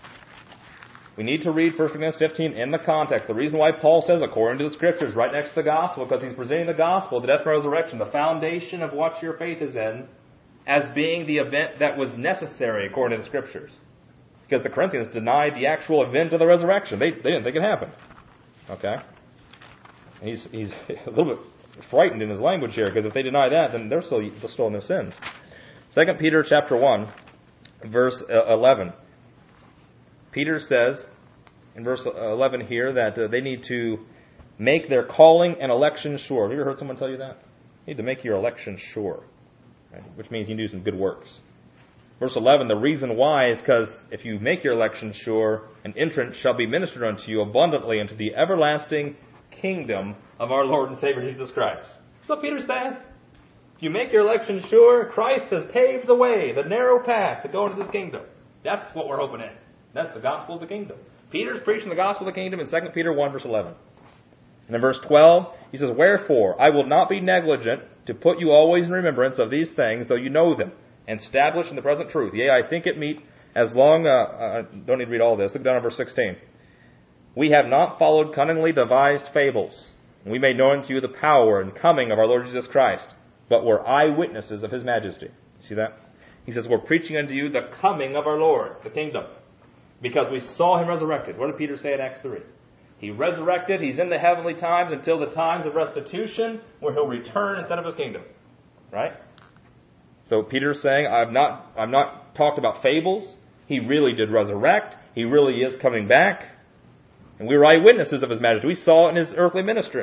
We need to read First Corinthians fifteen in the context. The reason why Paul says, according to the Scriptures, right next to the gospel, because he's presenting the gospel, the death and resurrection, the foundation of what your faith is in, as being the event that was necessary according to the Scriptures. Because the Corinthians denied the actual event of the resurrection. They, they didn't think it happened. Okay? And he's, he's a little bit frightened in his language here, because if they deny that, then they're still, they're still in their sins. Second Peter chapter one, verse eleven. Peter says in verse eleven here that uh, they need to make their calling and election sure. Have you ever heard someone tell you that? You need to make your election sure, right? Which means you can do some good works. Verse eleven, the reason why is because if you make your election sure, an entrance shall be ministered unto you abundantly into the everlasting kingdom of our Lord and Savior Jesus Christ. That's what Peter's saying. If you make your election sure, Christ has paved the way, the narrow path to go into this kingdom. That's what we're hoping in. That's the gospel of the kingdom. Peter's preaching the gospel of the kingdom in Second Peter one, verse eleven. And in verse twelve, he says, wherefore, I will not be negligent to put you always in remembrance of these things, though you know them, and establish in the present truth. Yea, I think it meet as long, uh, uh, don't need to read all this. Look down at verse sixteen. We have not followed cunningly devised fables. And we made known to you the power and coming of our Lord Jesus Christ, but were eyewitnesses of His majesty. See that? He says, we're preaching unto you the coming of our Lord, the kingdom. Because we saw Him resurrected. What did Peter say in Acts three? He resurrected. He's in the heavenly times until the times of restitution where He'll return and set up His kingdom. Right? So Peter's saying, I've not, I've not talked about fables. He really did resurrect. He really is coming back. And we were eyewitnesses of His majesty. We saw it in His earthly ministry.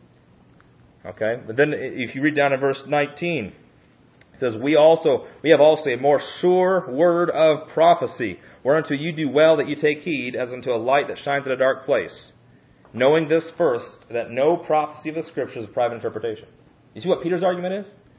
Okay? But then if you read down in verse nineteen, it says, we also, we have also a more sure word of prophecy, whereunto you do well that you take heed, as unto a light that shines in a dark place. Knowing this first, that no prophecy of the Scriptures is private interpretation. You see what Peter's argument is?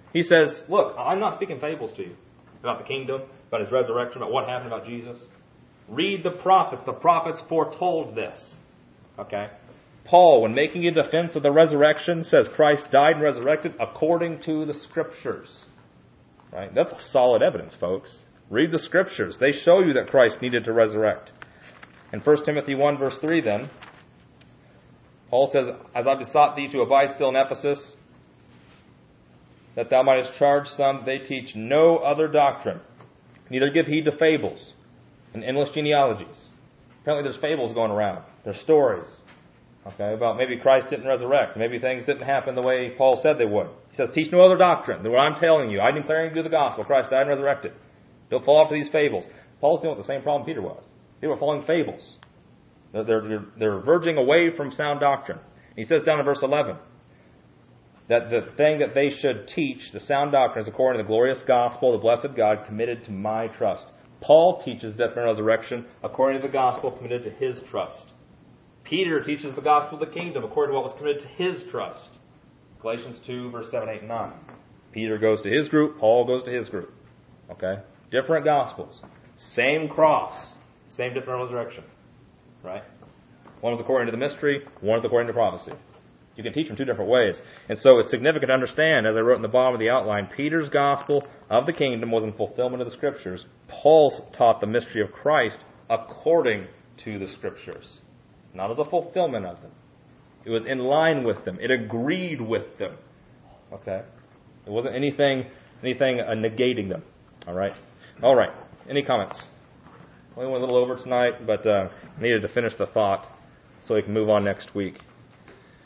He says, look, I'm not speaking fables to you about the kingdom, about his resurrection, about what happened about Jesus. Read the prophets. The prophets foretold this. Okay? Paul, when making a defense of the resurrection, says Christ died and resurrected according to the Scriptures. Right? That's solid evidence, folks. Read the Scriptures. They show you that Christ needed to resurrect. In First Timothy one, verse three, then, Paul says, as I've besought thee to abide still in Ephesus, that thou mightest charge some they teach no other doctrine, neither give heed to fables and endless genealogies. Apparently there's fables going around. There's stories, okay, about maybe Christ didn't resurrect. Maybe things didn't happen the way Paul said they would. He says, teach no other doctrine than what I'm telling you. I declare you to the gospel. Christ died and resurrected. Don't fall off to these fables. Paul's dealing with the same problem Peter was. People are following fables. They're, they're, they're verging away from sound doctrine. He says down in verse eleven that the thing that they should teach, the sound doctrine, is according to the glorious gospel of the blessed God committed to my trust. Paul teaches death and resurrection according to the gospel committed to his trust. Peter teaches the gospel of the kingdom according to what was committed to his trust. Galatians two, verse seven, eight, and nine. Peter goes to his group, Paul goes to his group. Okay? Different gospels. Same cross. Same different resurrection. Right? One is according to the mystery, one is according to prophecy. You can teach them two different ways. And so it's significant to understand, as I wrote in the bottom of the outline, Peter's gospel of the kingdom was in fulfillment of the Scriptures. Paul's taught the mystery of Christ according to the Scriptures. Not as a fulfillment of them. It was in line with them. It agreed with them. Okay? It wasn't anything anything uh, negating them. All right? All right. Any comments? We went a little over tonight, but uh, needed to finish the thought so we can move on next week.